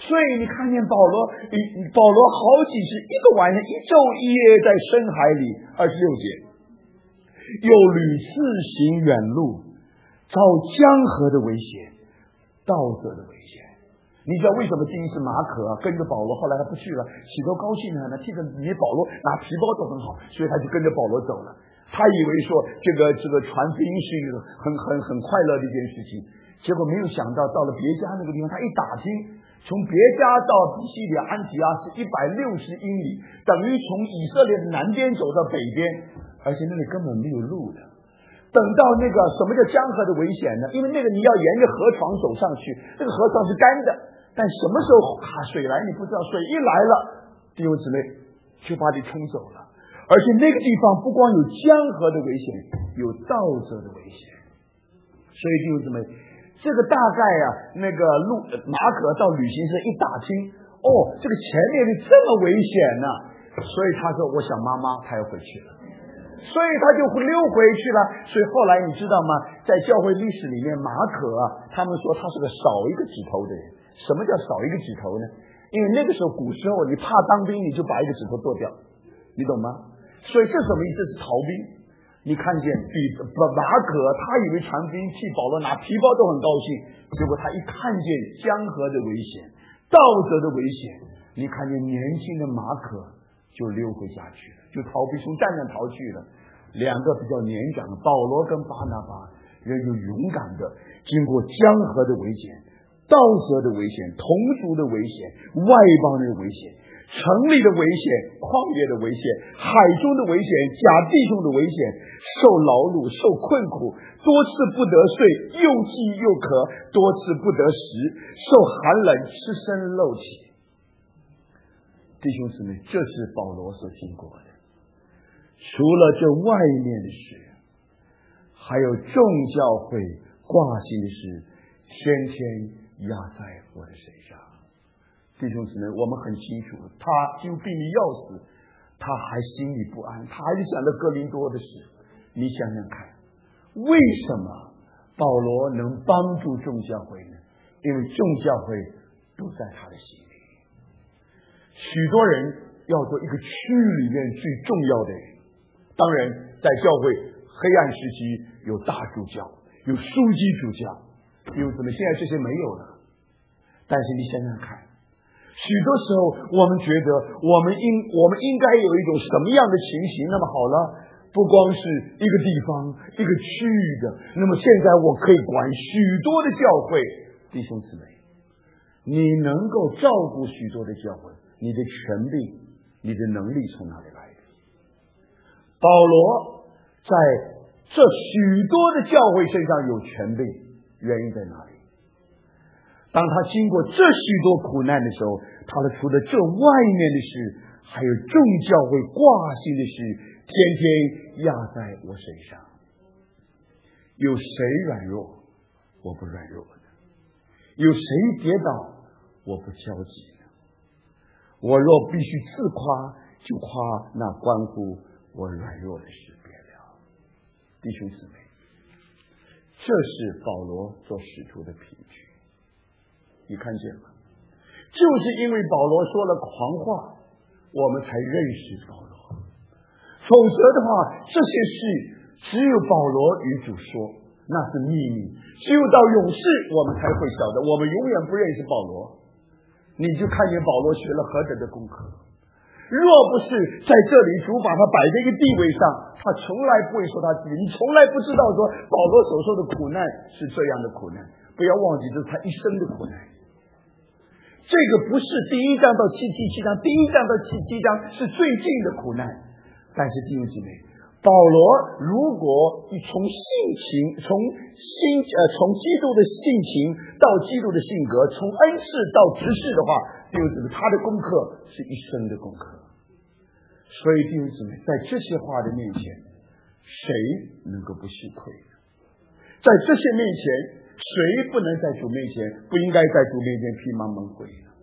所以你看见保罗好几次一个晚上一昼一夜在深海里，26节，又屡次行远路，遭江河的危险，道德的危险。你知道为什么第一次马可跟着保罗，后来他不去了，起头高兴呢？替着你保罗拿皮包都很好，所以他就跟着保罗走了。他以为说这个传福音是一个很快乐的一件事情，结果没有想到到了别家那个地方，他一打听，从别家到比西里安提阿是160英里，等于从以色列的南边走到北边，而且那里根本没有路的。等到那个什么叫江河的危险呢？因为那个你要沿着河床走上去，这个河床是干的，但什么时候水来你不知道，水一来了，弟兄姊妹就把你冲走了。而且那个地方不光有江河的危险，有盗贼的危险。所以弟兄姊妹，这个大概那个马可到旅行社一打听，这个前面的这么危险呢，所以他说我想妈妈他要回去了，所以他就溜回去了。所以后来你知道吗，在教会历史里面，马可他们说他是个少一个指头的人。什么叫少一个指头呢？因为那个时候古时候你怕当兵，你就把一个指头剁掉，你懂吗？所以这什么意思？是逃兵。你看见马可他以为传福音替保罗拿皮包都很高兴，结果他一看见江河的危险，道德的危险，你看见年轻的马可就溜回家去了，就逃避，从战场逃去了。两个比较年长的保罗跟巴拿巴人就勇敢的经过江河的危险，道德的危险，同族的危险，外邦人的危险，城里的危险，旷野的危险，海中的危险，假弟兄的危险，受劳碌，受困苦，多次不得睡，又饥又渴，多次不得食，受寒冷，吃生漏气。弟兄姊妹，这是保罗所经过的。除了这外面的事，还有众教会挂心的事，天天压在我的身上。弟兄姊妹，我们很清楚，他就病得要死，他还心里不安，他还是想着哥林多的事。你想想看，为什么保罗能帮助众教会呢？因为众教会都在他的心里。许多人要做一个区域里面最重要的人。当然在教会黑暗时期有大主教，有枢机主教，因为怎么现在这些没有了。但是你想想看，许多时候我们觉得我们应该有一种什么样的情形，那么好了，不光是一个地方一个区域的，那么现在我可以管许多的教会。弟兄姊妹，你能够照顾许多的教会，你的权柄你的能力从哪里来的？保罗在这许多的教会身上有权柄，原因在哪里？当他经过这许多苦难的时候，他除了这外面的事，还有众教会挂心的事，天天压在我身上。有谁软弱，我不软弱呢？有谁跌倒，我不焦急呢？我若必须自夸，就夸那关乎我软弱的事别了。弟兄姊妹，这是保罗做使徒的凭据。你看见吗？就是因为保罗说了狂话，我们才认识保罗。否则的话，这些事只有保罗与主说，那是秘密，只有到永世我们才会晓得。我们永远不认识保罗，你就看见保罗学了何等的功课。若不是在这里主把他摆在一个地位上，他从来不会说他自己，你从来不知道说保罗所受的苦难是这样的苦难。不要忘记，这是他一生的苦难。这个不是第1章到第7章，第1章到第7章是最近的苦难。但是弟兄姊妹，保罗如果从性情，从基督的性情到基督的性格，从恩赐到执事的话，弟兄姊妹，他的功课是一生的功课。所以弟兄姊妹，在这些话的面前，谁能够不羞愧呢？在这些面前，谁不能在主面前，不应该在主面前披麻蒙灰呢？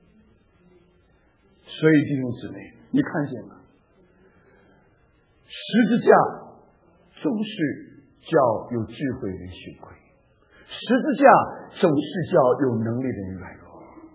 所以弟兄姊妹，你看见吗？十字架总是叫有智慧人羞愧，十字架总是叫有能力的人软弱。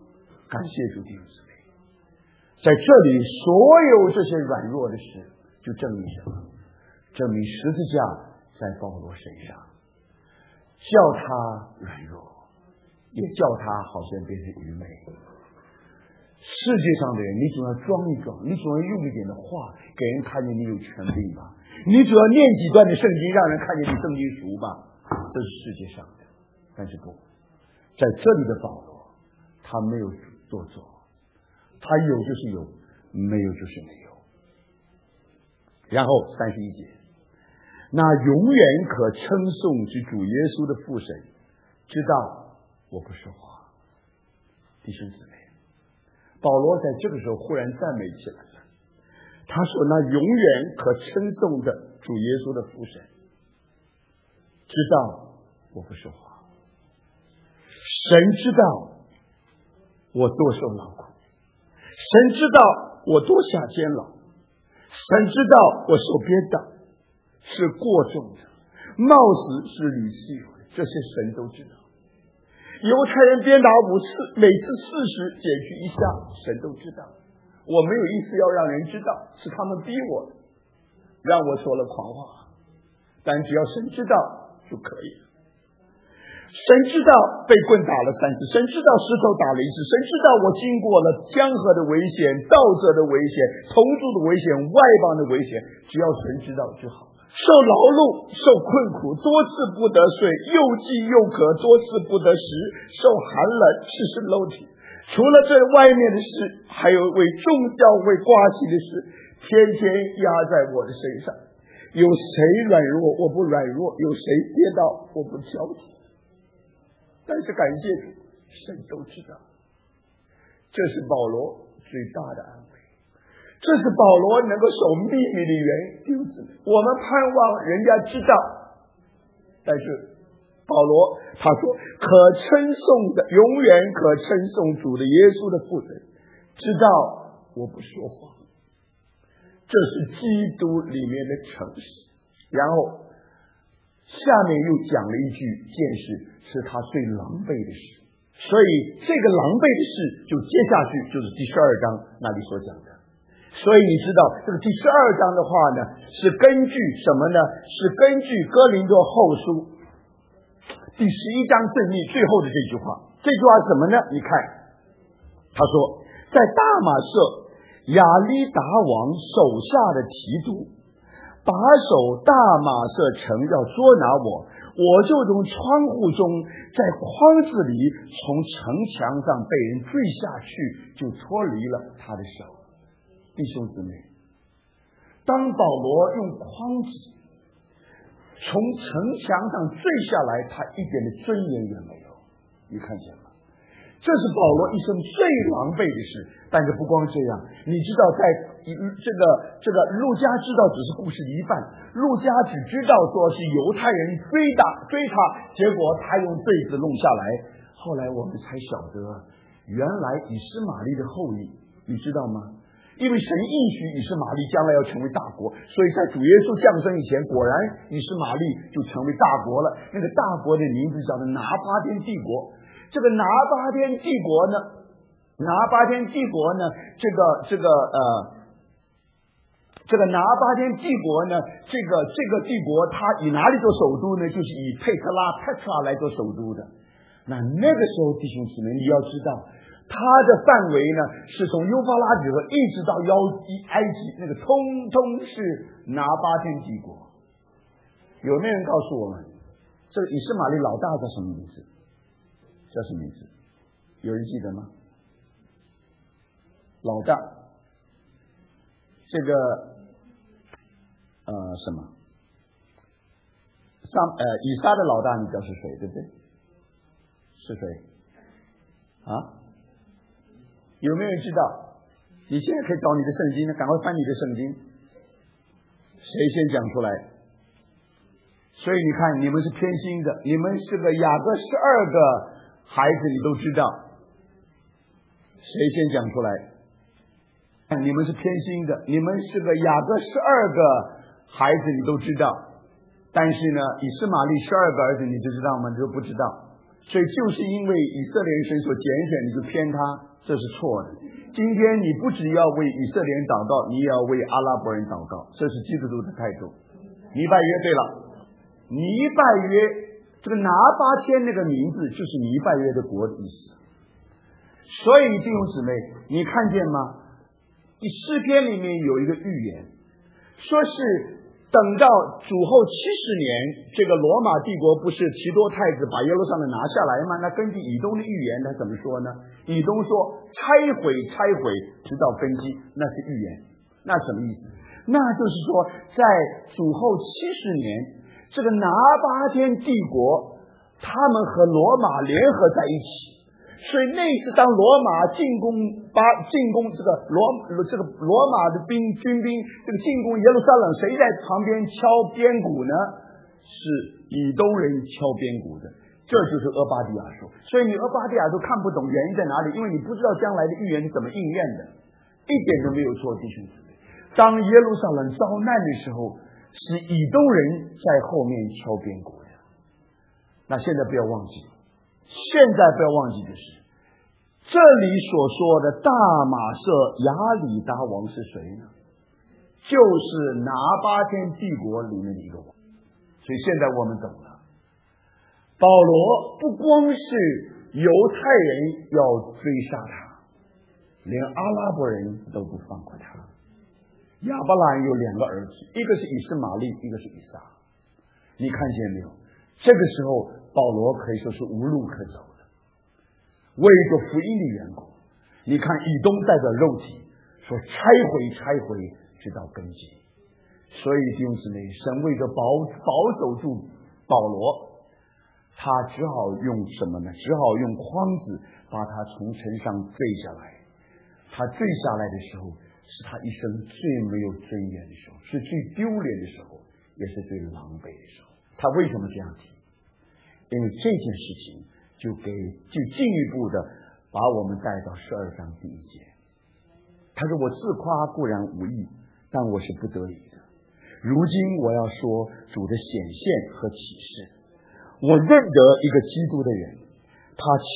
感谢主弟兄姊妹，在这里所有这些软弱的事，就证明什么？证明十字架在保罗身上，叫他软弱，也叫他好像变成愚昧。世界上的人，你总要装一装，你总要用一点的话给人看见你有权柄吧，你总要念几段的圣经让人看见你圣经熟吧，这是世界上的。但是不，在这里的保罗，他没有做作，他有就是有，没有就是没有。然后31节，那永远可称颂之主耶稣的父神知道我不说话。弟兄姊妹，保罗在这个时候忽然赞美起来了，他说那永远可称颂的主耶稣的父神知道我不说话，神知道我多受劳苦，神知道我多下监牢，神知道我受鞭打是过重的，冒死是屡次有的，这些神都知道。犹太人鞭打5次，每次40减去1下，神都知道。我没有意思要让人知道，是他们逼我的，让我说了狂话，但只要神知道就可以了。神知道被棍打了3次，神知道石头打了1次，神知道我经过了江河的危险、盗者的危险、同族的危险、外邦的危险，只要神知道就好。受劳碌，受困苦，多次不得睡，又饥又渴，多次不得食，受寒冷，赤身露体。除了这外面的事，还有为众教会挂起的事，天天压在我的身上。有谁软弱，我不软弱；有谁跌倒，我不挑剔。但是感谢主，神都知道，这是保罗最大的安慰，这是保罗能够守秘密的原因。我们盼望人家知道，但是保罗他说可称颂的，永远可称颂主的耶稣的父神知道我不说谎，这是基督里面的诚实。然后下面又讲了一句件事，是他最狼狈的事，所以这个狼狈的事就接下去就是第12章那里所讲的。所以你知道这个第12章的话呢，是根据什么呢？是根据哥林多后书第11章正义最后的这句话。这句话是什么呢？你看他说，在大马色亚利达王手下的提督把守大马色城要捉拿我，我就从窗户中在筐子里从城墙上被人坠下去，就脱离了他的手。弟兄姊妹，当保罗用筐子从城墙上坠下来，他一点的尊严也没有，你看见吗？这是保罗一生最狼狈的事。但是不光这样，你知道在这个路加知道只是故事一半，路加只知道说是犹太人追他，结果他用坠子弄下来。后来我们才晓得，原来以斯玛利的后裔，你知道吗？因为神应许以斯玛利将来要成为大国，所以在主耶稣降生以前，果然以斯玛利就成为大国了。那个大国的名字叫做拿巴天帝国。这个拿巴天帝国呢，这个拿巴天帝国呢，这个帝国它以哪里做首都呢？就是以佩特拉来做首都的。那个时候弟兄姊妹，你要知道它的范围呢，是从幼发拉底河一直到埃及，那个通通是拿巴天帝国。有没有人告诉我们，这个以斯玛利老大叫什么名字？叫什么名字？有人记得吗？老大，这个什么？以撒的老大，你知道是谁，对不对？是谁？啊？有没有人知道？你现在可以找你的圣经，赶快翻你的圣经，谁先讲出来？所以你看，你们是偏心的，你们是个雅各12个孩子，你都知道，谁先讲出来？你们是偏心的，你们是个雅各12个孩子，你都知道，但是呢，以斯玛利12个儿子，你知道吗？你都不知道。 所以就是因为以色列人神所拣选，你就偏他，这是错的。今天你不只要为以色列人祷告，你也要为阿拉伯人祷告，这是基督徒的态度。尼拜约，对了，尼拜约这个拿八天那个名字就是尼拜约的国的意思。所以弟兄姊妹，你看见吗？诗篇里面有一个预言，说是等到主后70年，这个罗马帝国不是提多太子把耶路撒冷拿下来吗？那根据以东的预言，他怎么说呢？以东说拆毁直到根基，那是预言。那什么意思？那就是说在主后70年，这个拿八天帝国他们和罗马联合在一起，所以那次当罗马进攻这个罗马的军兵这个进攻耶路撒冷，谁在旁边敲边鼓呢？是以东人敲边鼓的，这就是俄巴底亚书。所以你俄巴底亚都看不懂原因在哪里，因为你不知道将来的预言是怎么应验的，一点都没有错，弟兄姊妹。当耶路撒冷遭难的时候，是以东人在后面敲边鼓的。那现在不要忘记的是，这里所说的大马色亚里达王是谁呢？就是拿八天帝国里面的一个王。所以现在我们懂了，保罗不光是犹太人要追杀他，连阿拉伯人都不放过他。亚伯拉罕有2个儿子，一个是以实玛利，一个是以撒。你看见没有？这个时候保罗可以说是无路可走的，为着福音的缘故。你看以东带着肉体说拆毁直到根基。所以弟兄姊妹，神为着保守住保罗，他只好用什么呢？只好用筐子把他从城上坠下来。他坠下来的时候，是他一生最没有尊严的时候，是最丢脸的时候，也是最狼狈的时候。他为什么这样提？因为这件事情就进一步的把我们带到12章第1节。他说：我自夸固然无益，但我是不得已的。如今我要说主的显现和启示。我认得一个基督的人，他前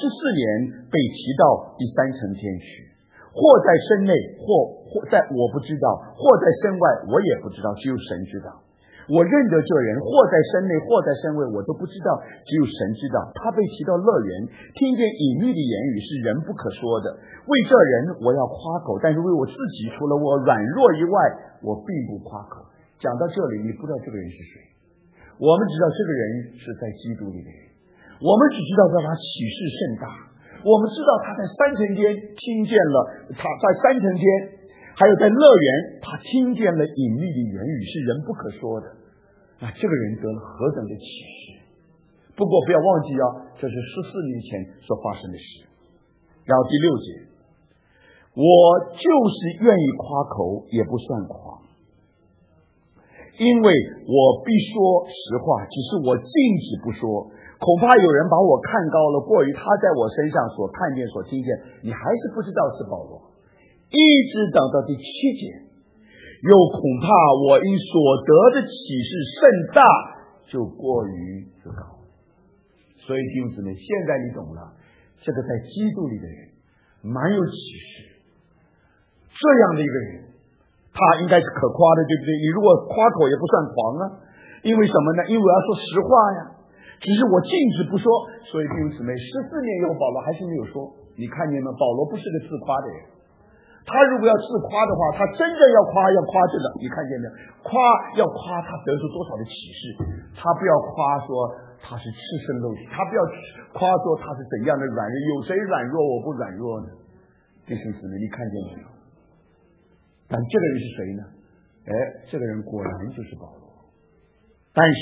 14年被提到第3层天去，或在身内，或在我不知道，或在身外，我也不知道，只有神知道。我认得这人，或在身内，或在身外，我都不知道，只有神知道。他被提到乐园，听见隐秘的言语是人不可说的。为这人我要夸口，但是为我自己，除了我软弱以外，我并不夸口。讲到这里，你不知道这个人是谁，我们知道这个人是在基督里的人，我们只知道他启示甚大，我们知道他在3层天听见了，他在3层天还有在乐园，他听见了隐秘的言语是人不可说的。那这个人得了何等的启示！不过不要忘记这是14年前所发生的事。然后第6节，我就是愿意夸口，也不算狂，因为我必说实话，只是我禁止不说。恐怕有人把我看高了，过于他在我身上所看见所听见，你还是不知道是保罗。一直等到第7节，又恐怕我因所得的启示甚大，就过于自高。所以弟兄姊妹，现在你懂了，这个在基督里的人蛮有启示，这样的一个人他应该是可夸的，对不对？你如果夸口也不算狂啊，因为什么呢？因为我要说实话呀，只是我禁止不说。所以弟兄姊妹，14年以后保罗还是没有说。你看见吗？保罗不是个自夸的人，他如果要自夸的话，他真正要夸这个，你看见没有？要夸他得出多少的启示，他不要夸说他是赤身露体，他不要夸说他是怎样的软弱，有谁软弱我不软弱呢？弟兄姊妹，你看见没有？但这个人是谁呢？这个人果然就是保罗。但是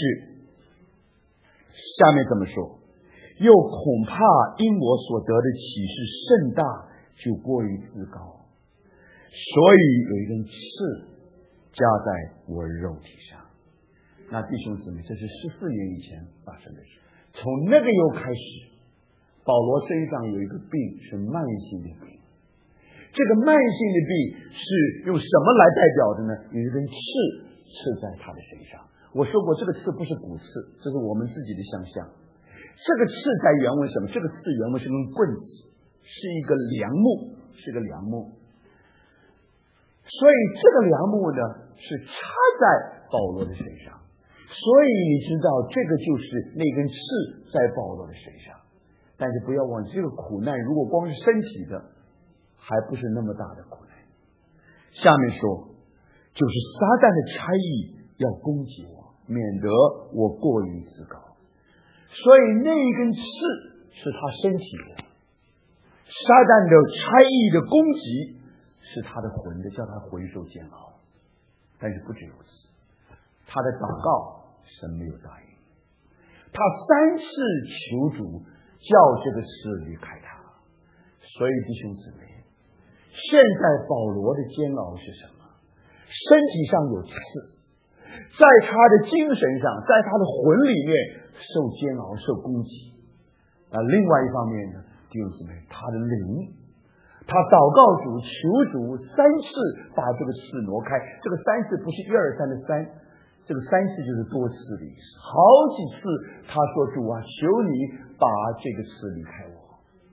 下面怎么说？又恐怕因我所得的启示甚大，就过于自高，所以有一根刺加在我肉体上。那弟兄姊妹，这是14年以前发生的事。从那个又开始，保罗身上有一个病，是慢性的病。这个慢性的病是用什么来代表的呢？有一根刺刺在他的身上。我说过，这个刺不是骨刺，这是我们自己的想象。 这个刺在原文什么？这个刺原文是根棍子，是一个梁木，是个梁木。所以这个梁木呢是插在保罗的身上，所以你知道这个就是那根刺在保罗的身上。但是不要忘记，这个苦难如果光是身体的，还不是那么大的苦难。下面说，就是撒旦的差役要攻击我，免得我过于自高。所以那一根刺是他身体的，撒旦的差役的攻击是他的魂的，叫他魂受煎熬。但是不止如此，他的祷告神没有答应，他3次求主叫这个刺离开他。所以弟兄姊妹，现在保罗的煎熬是什么？身体上有刺，在他的精神上，在他的魂里面受煎熬、受攻击。另外一方面呢，弟兄姊妹，他的灵，他祷告主、求主3次把这个刺挪开。这个3次不是1、2、3的3，这个3次就是多次的意思。好几次他说：“主啊，求你把这个刺离开我。”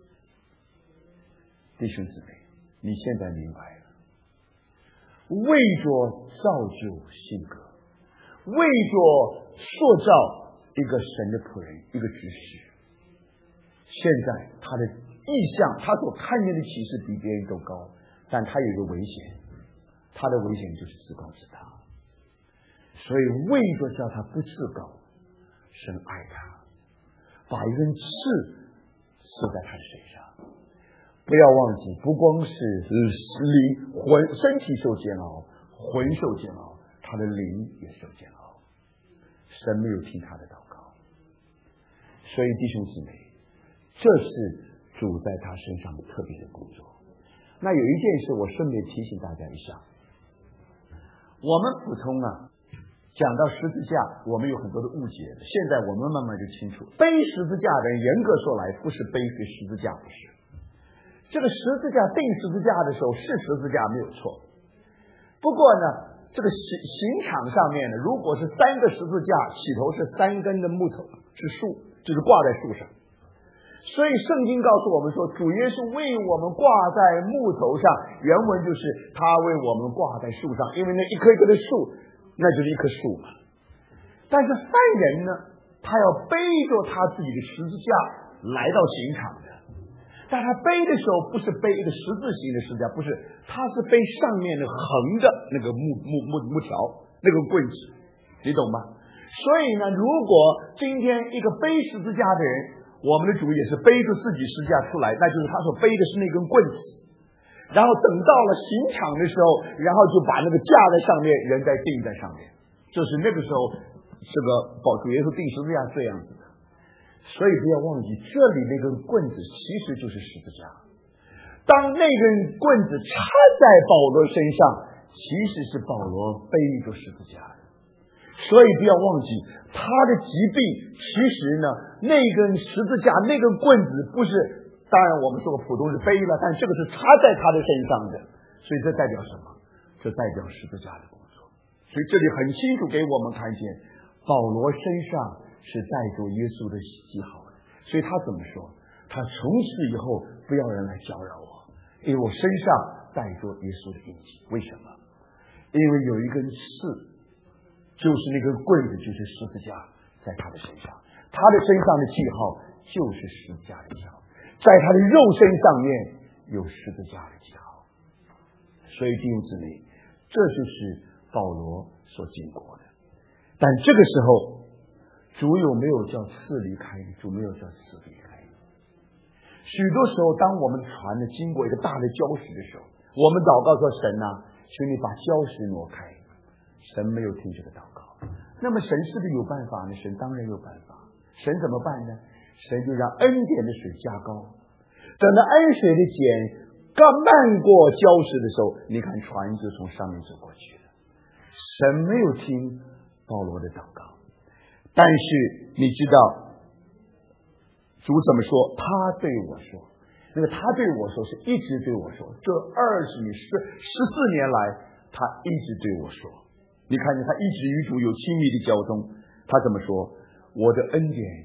弟兄姊妹，你现在明白了，为着造就性格，为着塑造一个神的仆人，一个执事。现在他的意象，他所看见的启示比别人都高，但他有一个危险，他的危险就是自高自大。所以为着叫他不自高，神爱他，把一根刺刺在他的身上。不要忘记，不光是灵魂身体受煎熬，魂受煎熬，他的灵也受煎熬。神没有听他的祷告。所以弟兄姊妹，这是主在他身上的特别的工作。那有一件事我顺便提醒大家一下，我们普通讲到十字架，我们有很多的误解，现在我们慢慢就清楚，背十字架的人严格说来不是背个十字架，不是。这个十字架钉十字架的时候是十字架没有错，不过呢，这个刑场上面呢，如果是3个十字架，起头是3根的木头，是树，就是挂在树上。所以圣经告诉我们说，主耶稣为我们挂在木头上，原文就是他为我们挂在树上，因为那一棵一棵的树，那就是一棵树嘛。但是犯人呢，他要背着他自己的十字架来到刑场的，但他背的时候不是背一个十字形的十字架，不是，他是背上面的横的那个木条，那个棍子，你懂吗？所以呢，如果今天一个背十字架的人，我们的主也是背着自己十字架出来，那就是他所背的是那根棍子，然后等到了刑场的时候，然后就把那个架在上面，人再钉在上面，就是那个时候这个主耶稣钉十字架这样子的。所以不要忘记，这里那根棍子其实就是十字架。当那根棍子插在保罗身上，其实是保罗背着十字架的。所以不要忘记，他的疾病其实呢，那根十字架那根棍子不是，当然我们说普通是背了，但这个是插在他的身上的。所以这代表什么？这代表十字架的工作。所以这里很清楚给我们看见，保罗身上是带着耶稣的记号的。所以他怎么说？他从此以后不要人来搅扰我，因为我身上带着耶稣的印记。为什么？因为有一根刺，就是那根棍子，就是十字架在他的身上，他的身上的记号就是十字架的记号，在他的肉身上面有十字架的记号。所以弟兄姊妹，这就是保罗所经过的。但这个时候，主有没有叫刺离开你？主没有叫刺离开你。许多时候，当我们的船呢经过一个大的礁石的时候，我们祷告说：“神啊，求你把礁石挪开。”神没有听这个祷告。那么神是不是有办法呢？神当然有办法。神怎么办呢？神就让恩典的水加高，等到恩水的碱刚漫过礁石的时候，你看船就从上面走过去了。神没有听保罗的祷告，但是你知道主怎么说？他对我说，那个他对我说是一直对我说，这14年来他一直对我说。你看见他一直与主有亲密的交通，他怎么说？我的恩典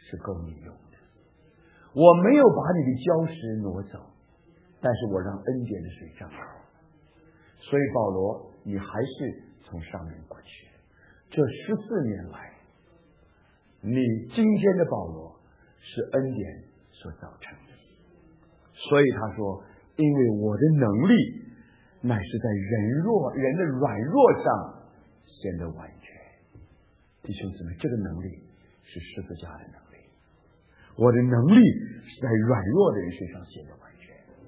是够你用的。我没有把你的礁石挪走，但是我让恩典的水涨高。所以保罗，你还是从上面过去。这14年来，你今天的保罗是恩典所造成的。所以他说，因为我的能力乃是在人的软弱上显得完全。弟兄姊妹，这个能力是十字架的能力。我的能力是在软弱的人身上显得完全。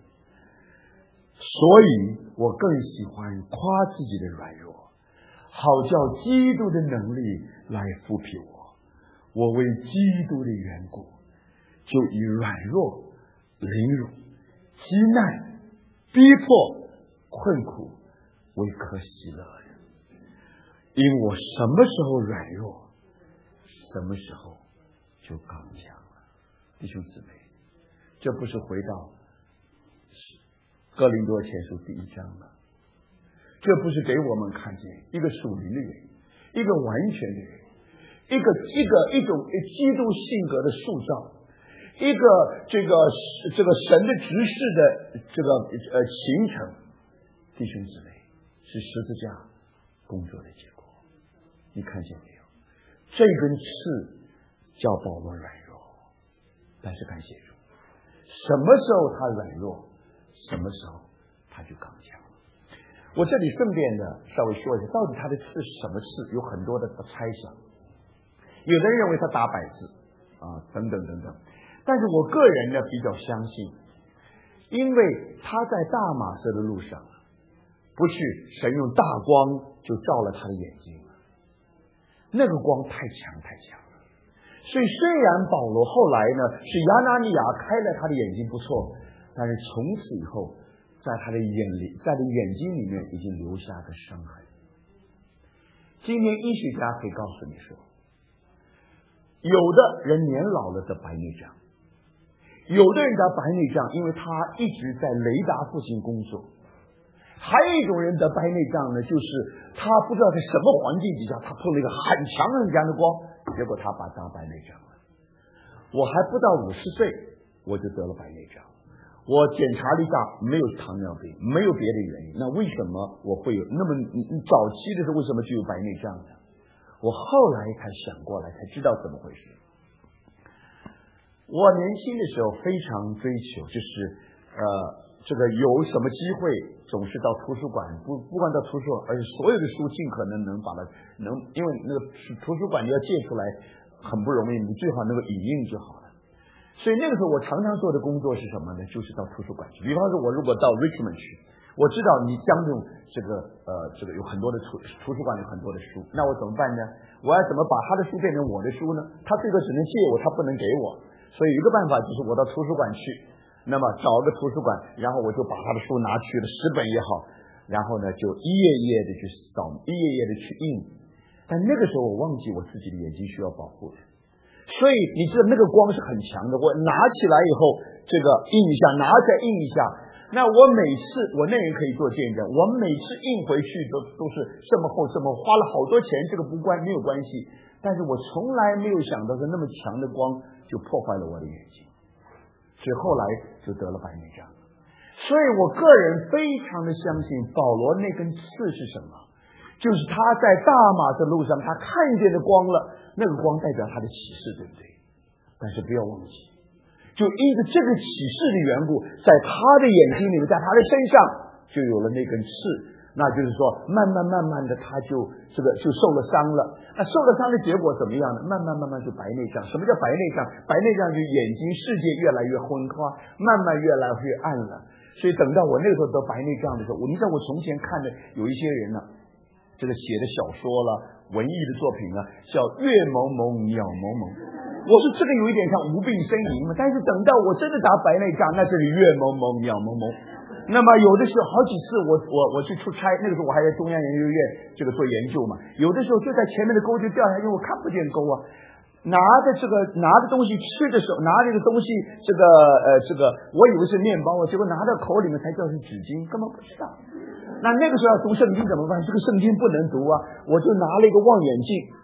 所以我更喜欢夸自己的软弱，好叫基督的能力来复辟我。我为基督的缘故，就以软弱、凌辱、极难、逼迫、困苦为可喜乐的。因我什么时候软弱，什么时候就刚强了。弟兄姊妹，这不是回到哥林多前书第1章吗？这不是给我们看见一个属灵的人，一个完全的人，一种基督性格的塑造，一个这个神的执事的这个形成。弟兄姊妹，是十字架工作的结果。你看见没有？这根刺叫保罗软弱，但是感谢主，什么时候他软弱，什么时候他就刚强了。我这里顺便的稍微说一下，到底他的刺是什么刺？有很多的猜想。有的人认为他打摆子等等等等，但是我个人呢比较相信，因为他在大马色的路上，不是神用大光就照了他的眼睛，那个光太强太强了。所以虽然保罗后来呢是亚拿尼亚开了他的眼睛不错，但是从此以后在他的眼睛里面已经留下个伤痕。今天医学家可以告诉你说，有的人年老了得白内障，有的人得白内障因为他一直在雷达附近工作，还有一种人得白内障呢，就是他不知道在什么环境底下，他碰了一个很强的光，结果他把得白内障了。我还不到50岁我就得了白内障，我检查了一下，没有糖尿病，没有别的原因。那为什么我会有那么早期的时候为什么就有白内障呢？我后来才想过来，才知道怎么回事。我年轻的时候非常追求，就是这个有什么机会总是到图书馆，不光到图书馆，而且所有的书尽可能把它因为那个图书馆你要借出来很不容易，你最好能够影印就好了。所以那个时候我常常做的工作是什么呢？就是到图书馆去。比方说我如果到 Richmond 去，我知道你将用这个有很多的图书馆有很多的书，那我怎么办呢？我要怎么把他的书变成我的书呢？他最多只能借我，他不能给我。所以一个办法就是我到图书馆去，那么找个图书馆，然后我就把他的书拿去了10本也好，然后呢就一页一页的去扫，一页一页的去印。但那个时候我忘记我自己的眼睛需要保护的，所以你知道那个光是很强的，我拿起来以后这个印一下，拿再印一下，那我每次我那人可以做见证，我每次印回去都是这么厚这么花了好多钱，这个没有关系，但是我从来没有想到是那么强的光就破坏了我的眼睛，所以后来就得了白内障。所以我个人非常的相信保罗那根刺是什么，就是他在大马色路上他看见的光了，那个光代表他的启示，对不对？但是不要忘记，就因着这个启示的缘故，在他的眼睛里面，在他的身上就有了那根刺，那就是说慢慢的他就受了伤了。那受了伤的结果怎么样呢？慢慢就白内障。什么叫白内障？白内障就是眼睛世界越来越昏花，慢慢越来越暗了。所以等到我那个时候得白内障的时候，你知道我从前看的有一些人呢，这个写的小说了，文艺的作品呢，叫月蒙蒙鸟蒙蒙。我说这个有一点像无病呻吟嘛，但是等到我真的打白内障，那这里月蒙蒙鸟蒙蒙。那么有的时候好几次我去出差，那个时候我还在中央研究院这个做研究嘛，有的时候就在前面的沟就掉下去，我看不见沟啊。拿着东西吃的时候，拿这个东西这个我以为是面包，结果拿到口里面才知道是纸巾，根本不知道。那个时候要读圣经怎么办？这个圣经不能读啊，我就拿了一个望远镜，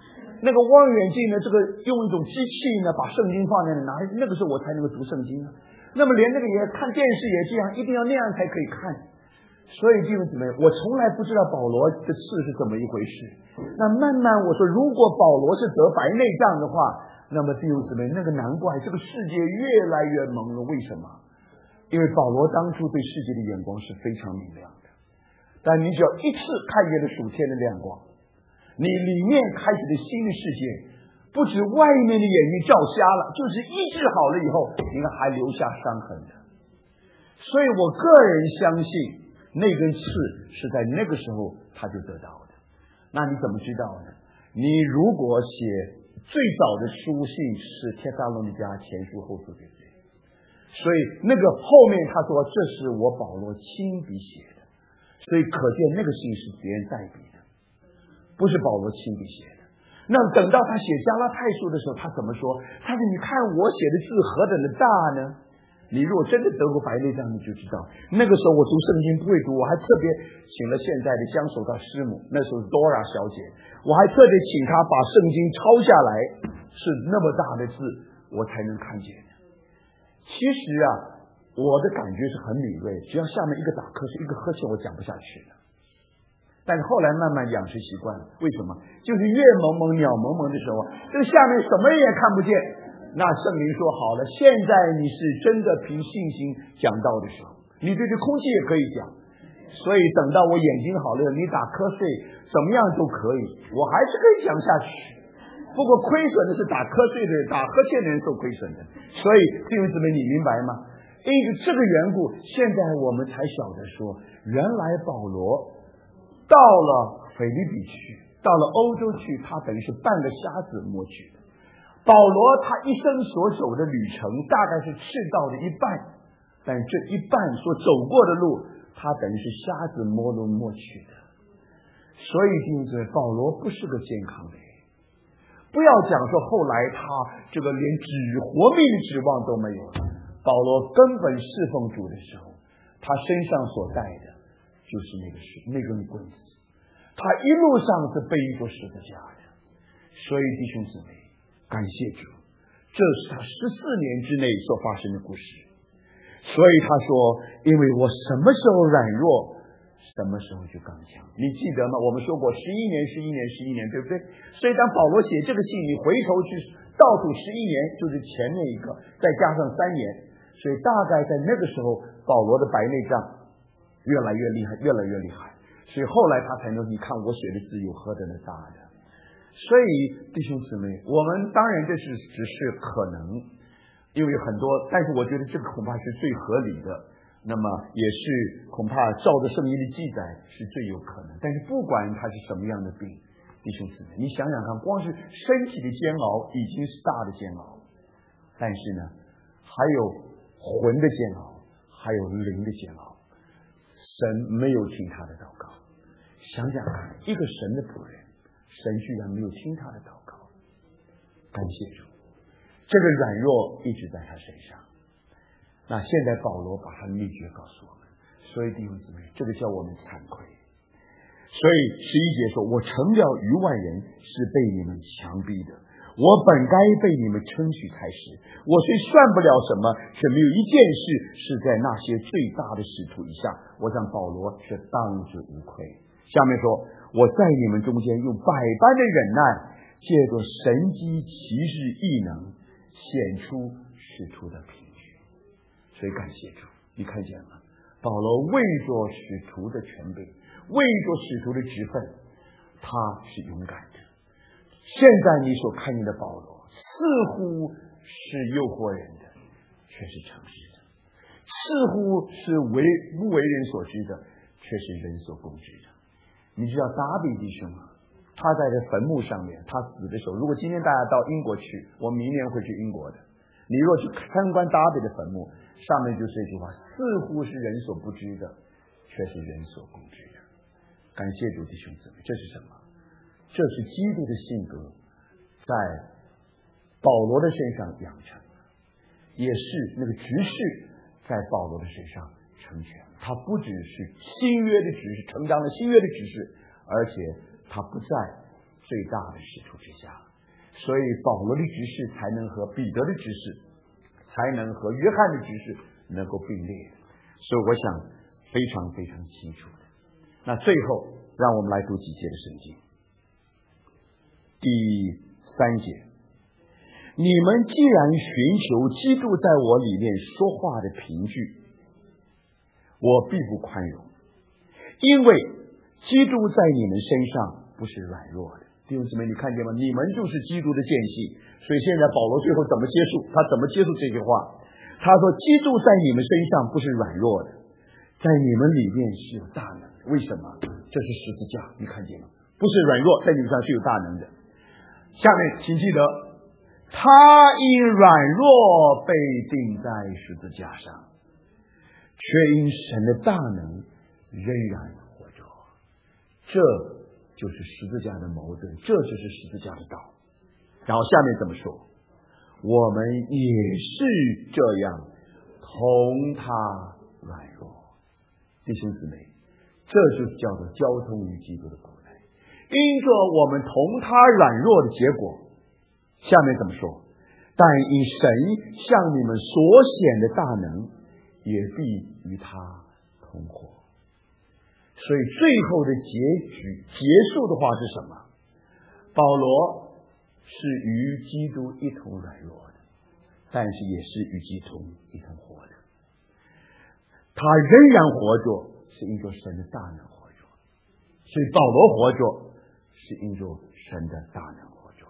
那个望远镜呢，这个用一种机器呢，把圣经放在那个时候我才能够读圣经啊。那么连那个也看电视也这样，一定要那样才可以看。所以弟兄姊妹，我从来不知道保罗的刺是怎么一回事。那慢慢我说，如果保罗是得白内障的话，那么弟兄姊妹，那个难怪这个世界越来越朦胧。为什么？因为保罗当初对世界的眼光是非常明亮的，但你只要一次看见了属天的亮光，你里面开启的新的世界，不止外面的眼睛照瞎了，就是医治好了以后，你看还留下伤痕的。所以我个人相信，那根刺是在那个时候他就得到的。那你怎么知道呢？你如果写最早的书信是帖撒罗尼迦前书后书，对不对？所以那个后面他说这是我保罗亲笔写的，所以可见那个信是别人代笔的，不是保罗亲笔写的。那等到他写加拉太书的时候，他怎么说？他说你看我写的字何等的大呢？你如果真的得过白内障，你就知道那个时候我读圣经不会读，我还特别请了现在的江守道师母，那时候是 Dora 小姐，我还特别请她把圣经抄下来，是那么大的字我才能看见的。其实啊，我的感觉是很敏锐，只要下面一个打瞌睡一个呵欠，我讲不下去了。但是后来慢慢养成习惯了，为什么？就是月蒙蒙鸟蒙蒙的时候，这个下面什么也看不见，那圣灵说好了，现在你是真的凭信心讲道的时候，你对这空气也可以讲。所以等到我眼睛好了，你打瞌睡怎么样都可以，我还是可以讲下去。不过亏损的是打瞌睡的人，打呵欠的人受亏损的。所以弟兄姊妹，你明白吗？因为这个缘故，现在我们才晓得说，原来保罗到了腓立比去，到了欧洲去，他等于是半个瞎子摸去的。保罗他一生所走的旅程大概是赤道的一半，但这一半所走过的路，他等于是瞎子摸来摸去的。所以弟兄姊妹，保罗不是个健康的人。不要讲说后来他这个连活命的指望都没有了。保罗根本侍奉主的时候，他身上所带的就是那根棍子，他一路上是背一个十字架的。所以弟兄姊妹，感谢主，这是他14年之内所发生的故事。所以他说，因为我什么时候软弱，什么时候就刚强。你记得吗？我们说过11年，对不对？所以当保罗写这个信，你回头去倒数11年，就是前面一个，再加上3年，所以大概在那个时候，保罗的白内障越来越厉害，越来越厉害。所以后来他才能，你看我写的字有何等的大的。所以弟兄姊妹，我们当然这是只是可能，因为很多，但是我觉得这个恐怕是最合理的，那么也是恐怕照着圣经的记载是最有可能。但是不管它是什么样的病，弟兄姊妹，你想想看，光是身体的煎熬已经是大的煎熬，但是呢，还有魂的煎熬，还有灵的煎熬。神没有听他的祷告，想想看，一个神的仆人，神居然没有听他的祷告。感谢主，这个软弱一直在他身上。那现在保罗把他的秘诀告诉我们，所以弟兄姊妹，这个叫我们惭愧。所以11节说，我成了于外人，是被你们强逼的，我本该被你们称许才是。我虽算不了什么，却没有一件事是在那些最大的使徒以下。我想保罗是当之无愧。下面说，我在你们中间用百般的忍耐，借着神机奇事异能，显出使徒的凭据。所以感谢主，你看见了保罗为着使徒的权柄，为着使徒的职分，他是勇敢的。现在你所看见的保罗似乎是诱惑人的，却是诚实的；似乎是不为人所知的，却是人所共知的。你知道达比弟兄啊，他在这坟墓上面，他死的时候，如果今天大家到英国去，我明年会去英国的，你若去参观达比的坟墓，上面就是这句话，似乎是人所不知的，却是人所共知的。感谢主弟兄姊妹，这是什么？这是基督的性格在保罗的身上养成的，也是那个执事在保罗的身上成全。他不只是新约的执事，成长了新约的执事，而且他不在最大的使徒之下。 所以保罗的执事才能和彼得的执事，才能和约翰的执事能够并列。所以我想非常非常清楚的。那最后让我们来读几节的圣经。第3节，你们既然寻求基督在我里面说话的凭据，我必不宽容，因为基督在你们身上不是软弱的。弟兄姊妹，你看见吗？你们就是基督的间隙。所以现在保罗最后怎么结束？他怎么结束这句话？他说基督在你们身上不是软弱的，在你们里面是有大能的。为什么？这是十字架，你看见吗？不是软弱，在你们上是有大能的。下面请记得，他因软弱被钉在十字架上，却因神的大能仍然活着。这就是十字架的矛盾，这就是十字架的道。然后下面怎么说？我们也是这样同他软弱。弟兄姊妹，这就叫做交通与基督的苦难。因着我们同他软弱的结果，下面怎么说？但因神向你们所显的大能，也必与他同活。所以最后的结束的话是什么？保罗是与基督一同软弱的，但是也是与基督一同活的。他仍然活着，是因着神的大能活着。所以保罗活着，是因着神的大能活着。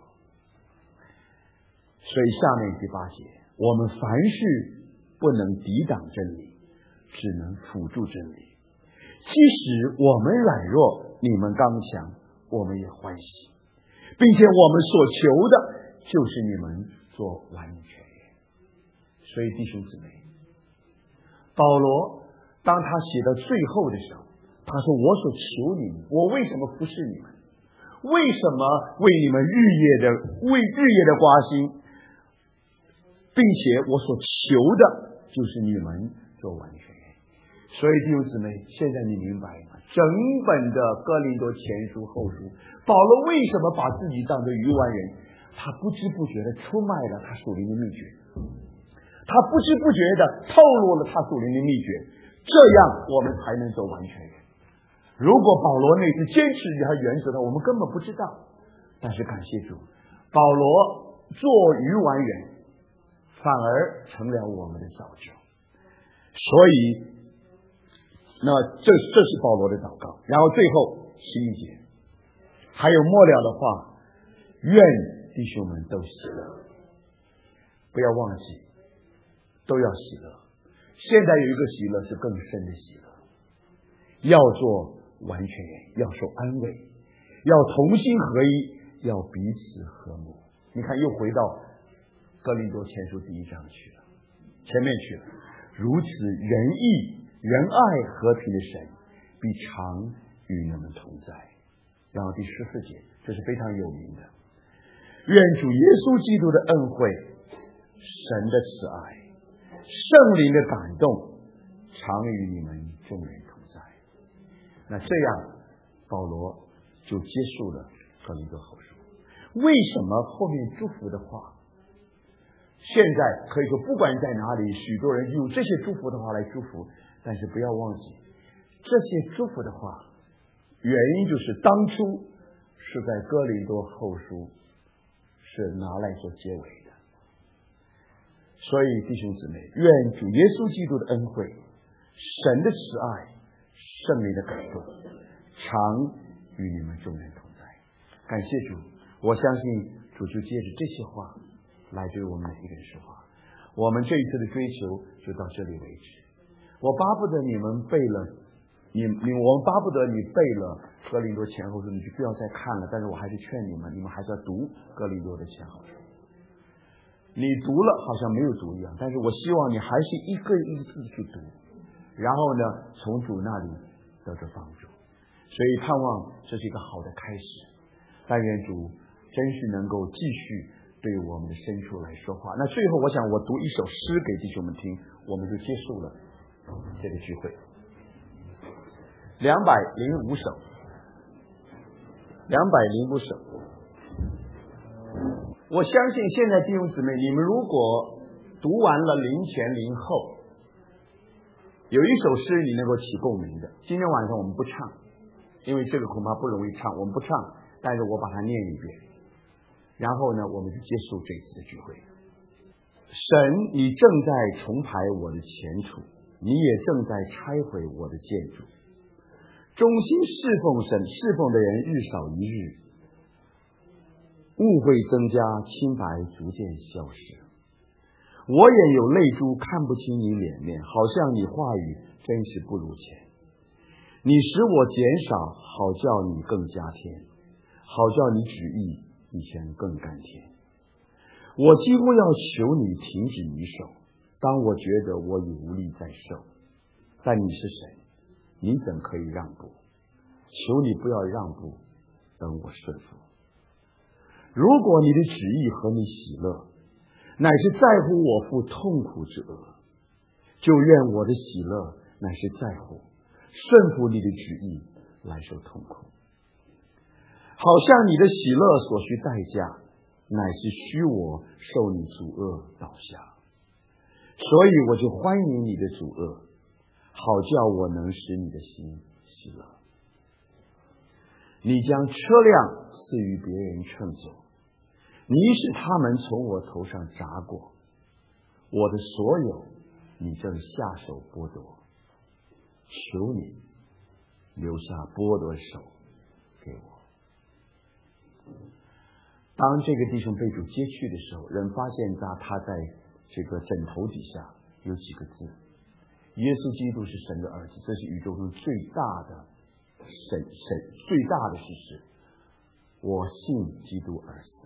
所以下面第8节，我们凡事不能抵挡真理，只能辅助真理。即使我们软弱，你们刚强，我们也欢喜，并且我们所求的就是你们做完全人。所以弟兄姊妹，保罗当他写到最后的时候，他说：我所求你们，我为什么服侍你们？为什么为你们日夜的刮心，并且我所求的就是你们做完全人。所以弟兄姊妹，现在你明白吗？整本的哥林多前书后书，保罗为什么把自己当作愚顽人？他不知不觉的出卖了他属灵的秘诀，他不知不觉的透露了他属灵的秘诀，这样我们才能做完全人。如果保罗那次坚持他原则的，我们根本不知道。但是感谢主，保罗做愚顽人，反而成了我们的造就。所以那这是保罗的祷告。然后最后11节，还有末了的话，愿弟兄们都喜乐。不要忘记，都要喜乐。现在有一个喜乐是更深的喜乐，要做完全人，要受安慰，要同心合一，要彼此和睦。你看，又回到哥林多前书第1章去了，前面去了。如此仁义仁爱和平的神必常与你们同在。然后第14节，这是非常有名的，愿主耶稣基督的恩惠、神的慈爱、圣灵的感动常与你们众人同在。那这样保罗就结束了哥林多后书。为什么后面祝福的话现在可以说不管在哪里，许多人用这些祝福的话来祝福，但是不要忘记，这些祝福的话原因就是当初是在哥林多后书是拿来做结尾的。所以弟兄姊妹，愿主耶稣基督的恩惠、神的慈爱、圣灵的感动常与你们众人同在。感谢主，我相信主就借着这些话来对我们每一个人说话。我们这一次的追求就到这里为止。我巴不得你们背了，我们巴不得你背了哥林多前后书，你就不要再看了。但是我还是劝你们还是要读哥林多的前后书。你读了好像没有读一样，但是我希望你还是一个字去读，然后呢，从主那里得到帮助。所以盼望这是一个好的开始。但愿主真是能够继续对我们的深处来说话。那最后我想我读一首诗给弟兄们听，我们就结束了这个聚会。205首，205首。 我相信现在弟兄姊妹，你们如果读完了灵前灵后，有一首诗你能够起共鸣的，今天晚上我们不唱，因为这个恐怕不容易唱，我们不唱，但是我把它念一遍，然后呢，我们就结束这次的聚会。神，你正在重排我的前途，你也正在拆毁我的建筑。忠心侍奉神，侍奉的人日少一日，误会增加，清白逐渐消失。我也有泪珠，看不清你脸面，好像你话语真是不如前。你使我减少，好叫你更加添，好叫你旨意以前更甘甜。我几乎要求你停止你手，当我觉得我已无力再受。但你是神，你怎可以让步？求你不要让步，等我顺服。如果你的旨意和你喜乐，乃是在乎我负痛苦之恶，就愿我的喜乐乃是在乎顺服你的旨意来受痛苦。好像你的喜乐所需代价，乃是虚我受你主恶倒下，所以我就欢迎你的主恶，好叫我能使你的心喜乐。你将车辆赐予别人乘坐，你使他们从我头上砸过，我的所有你正下手剥夺，求你留下剥夺手给我。当这个弟兄被主接去的时候，人发现他在这个枕头底下有几个字：耶稣基督是神的儿子，这是宇宙中最大的最大的事实。我信基督而死。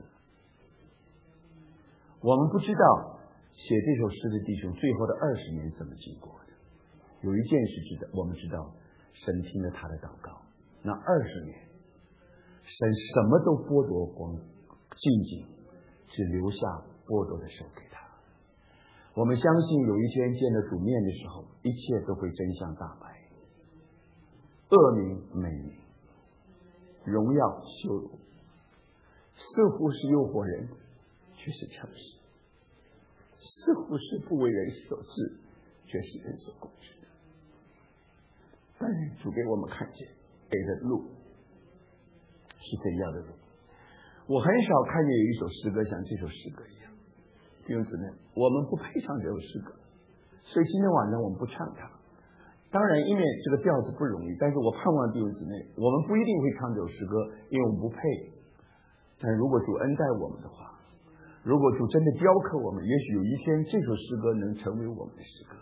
我们不知道写这首诗的弟兄最后的20年怎么经过的。有一件事我们知道，神听了他的祷告。那20年，神什么都剥夺光，仅仅只留下剥夺的手给他。我们相信有一天见了主面的时候，一切都会真相大白，恶名美名，荣耀羞辱，似乎是诱惑人，却是诚实；似乎是不为人所知，却是人所共知的。但是主给我们看见，给的路是怎样的路。我很少看见有一首诗歌像这首诗歌一样。弟兄姊妹，我们不配唱这首诗歌，所以今天晚上我们不唱它。当然因为这个调子不容易，但是我盼望弟兄姊妹，我们不一定会唱这首诗歌，因为我们不配。但如果主恩待我们的话，如果主真的雕刻我们，也许有一天这首诗歌能成为我们的诗歌。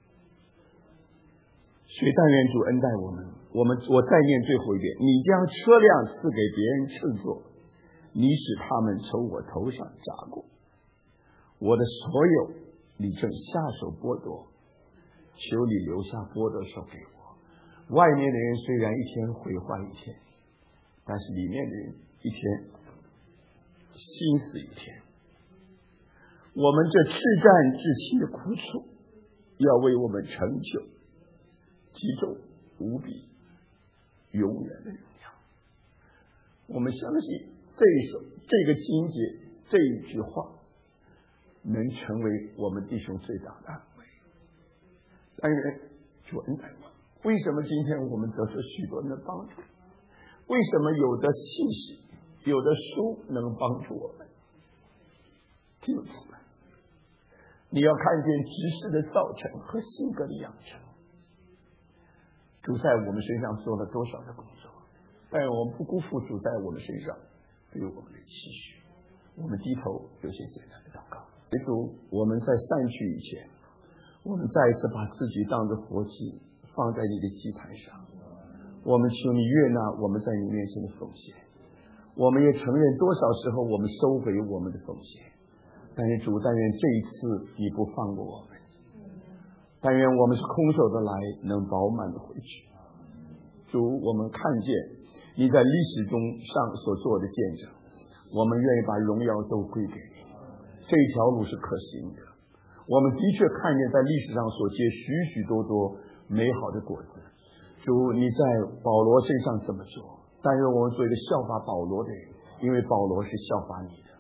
所以但愿主恩待我们。我再念最后一遍：你将车辆赐给别人乘坐，你使他们从我头上砸过，我的所有你正下手剥夺，求你留下剥夺手给我。外面的人虽然一天毁坏一天，但是里面的人一天心死一天。我们这至战至轻的苦楚，要为我们成就极重无比永远的荣耀。我们相信这个经节这一句话能成为我们弟兄最大的安慰。但愿主恩待我们。为什么今天我们得到许多人的帮助？为什么有的信息有的书能帮助我们？弟兄姊妹，你要看见知识的造成和性格的养成。主在我们身上做了多少的工作，但我们不辜负主在我们身上对我们的期许。我们低头有些简单的祷告。主，我们在散去以前，我们再一次把自己当作活祭放在你的祭坛上。我们求你悦纳我们在你面前的奉献，我们也承认多少时候我们收回我们的奉献。但是主，但愿这一次你不放过我们，但愿我们是空手的来，能饱满的回去。主，我们看见你在历史中上所做的见证，我们愿意把荣耀都归给你。这条路是可行的，我们的确看见在历史上所结许许多多美好的果子。主，你在保罗身上这么做，但愿我们做一个效法保罗的人，因为保罗是效法你的。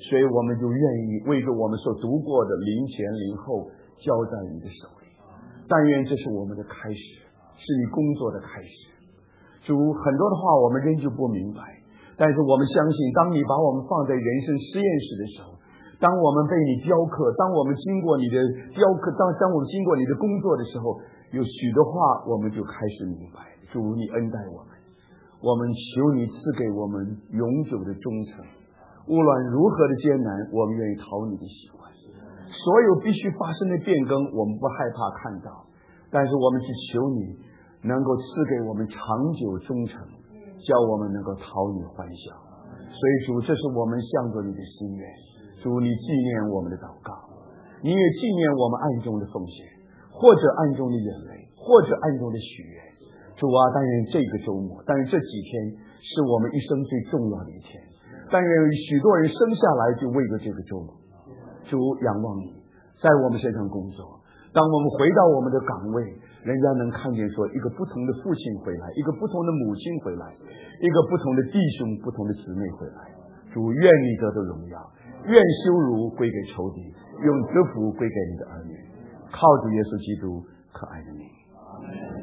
所以我们就愿意为着我们所读过的灵前灵后交在你的手里。但愿这是我们的开始，是你工作的开始。主，很多的话我们仍旧不明白，但是我们相信，当你把我们放在人生实验室的时候，当我们被你雕刻，当我们经过你的雕刻，当我们经过你的工作的时候，有许多话我们就开始明白。主，你恩待我们，我们求你赐给我们永久的忠诚，无论如何的艰难，我们愿意讨你的喜欢。所有必须发生的变更我们不害怕看到，但是我们只求你能够赐给我们长久忠诚，叫我们能够讨你欢笑。所以主，这是我们向着你的心愿。主，你纪念我们的祷告，你也纪念我们暗中的奉献，或者暗中的眼泪，或者暗中的许愿。主啊，但愿这个周末，但愿这几天是我们一生最重要的一天，但愿许多人生下来就为了这个周末。主，仰望你在我们身上工作，当我们回到我们的岗位，人家能看见说一个不同的父亲回来，一个不同的母亲回来，一个不同的弟兄不同的姊妹回来。主，愿你得的荣耀，愿羞辱归给仇敌，用得福归给你的儿女，靠着耶稣基督可爱的名。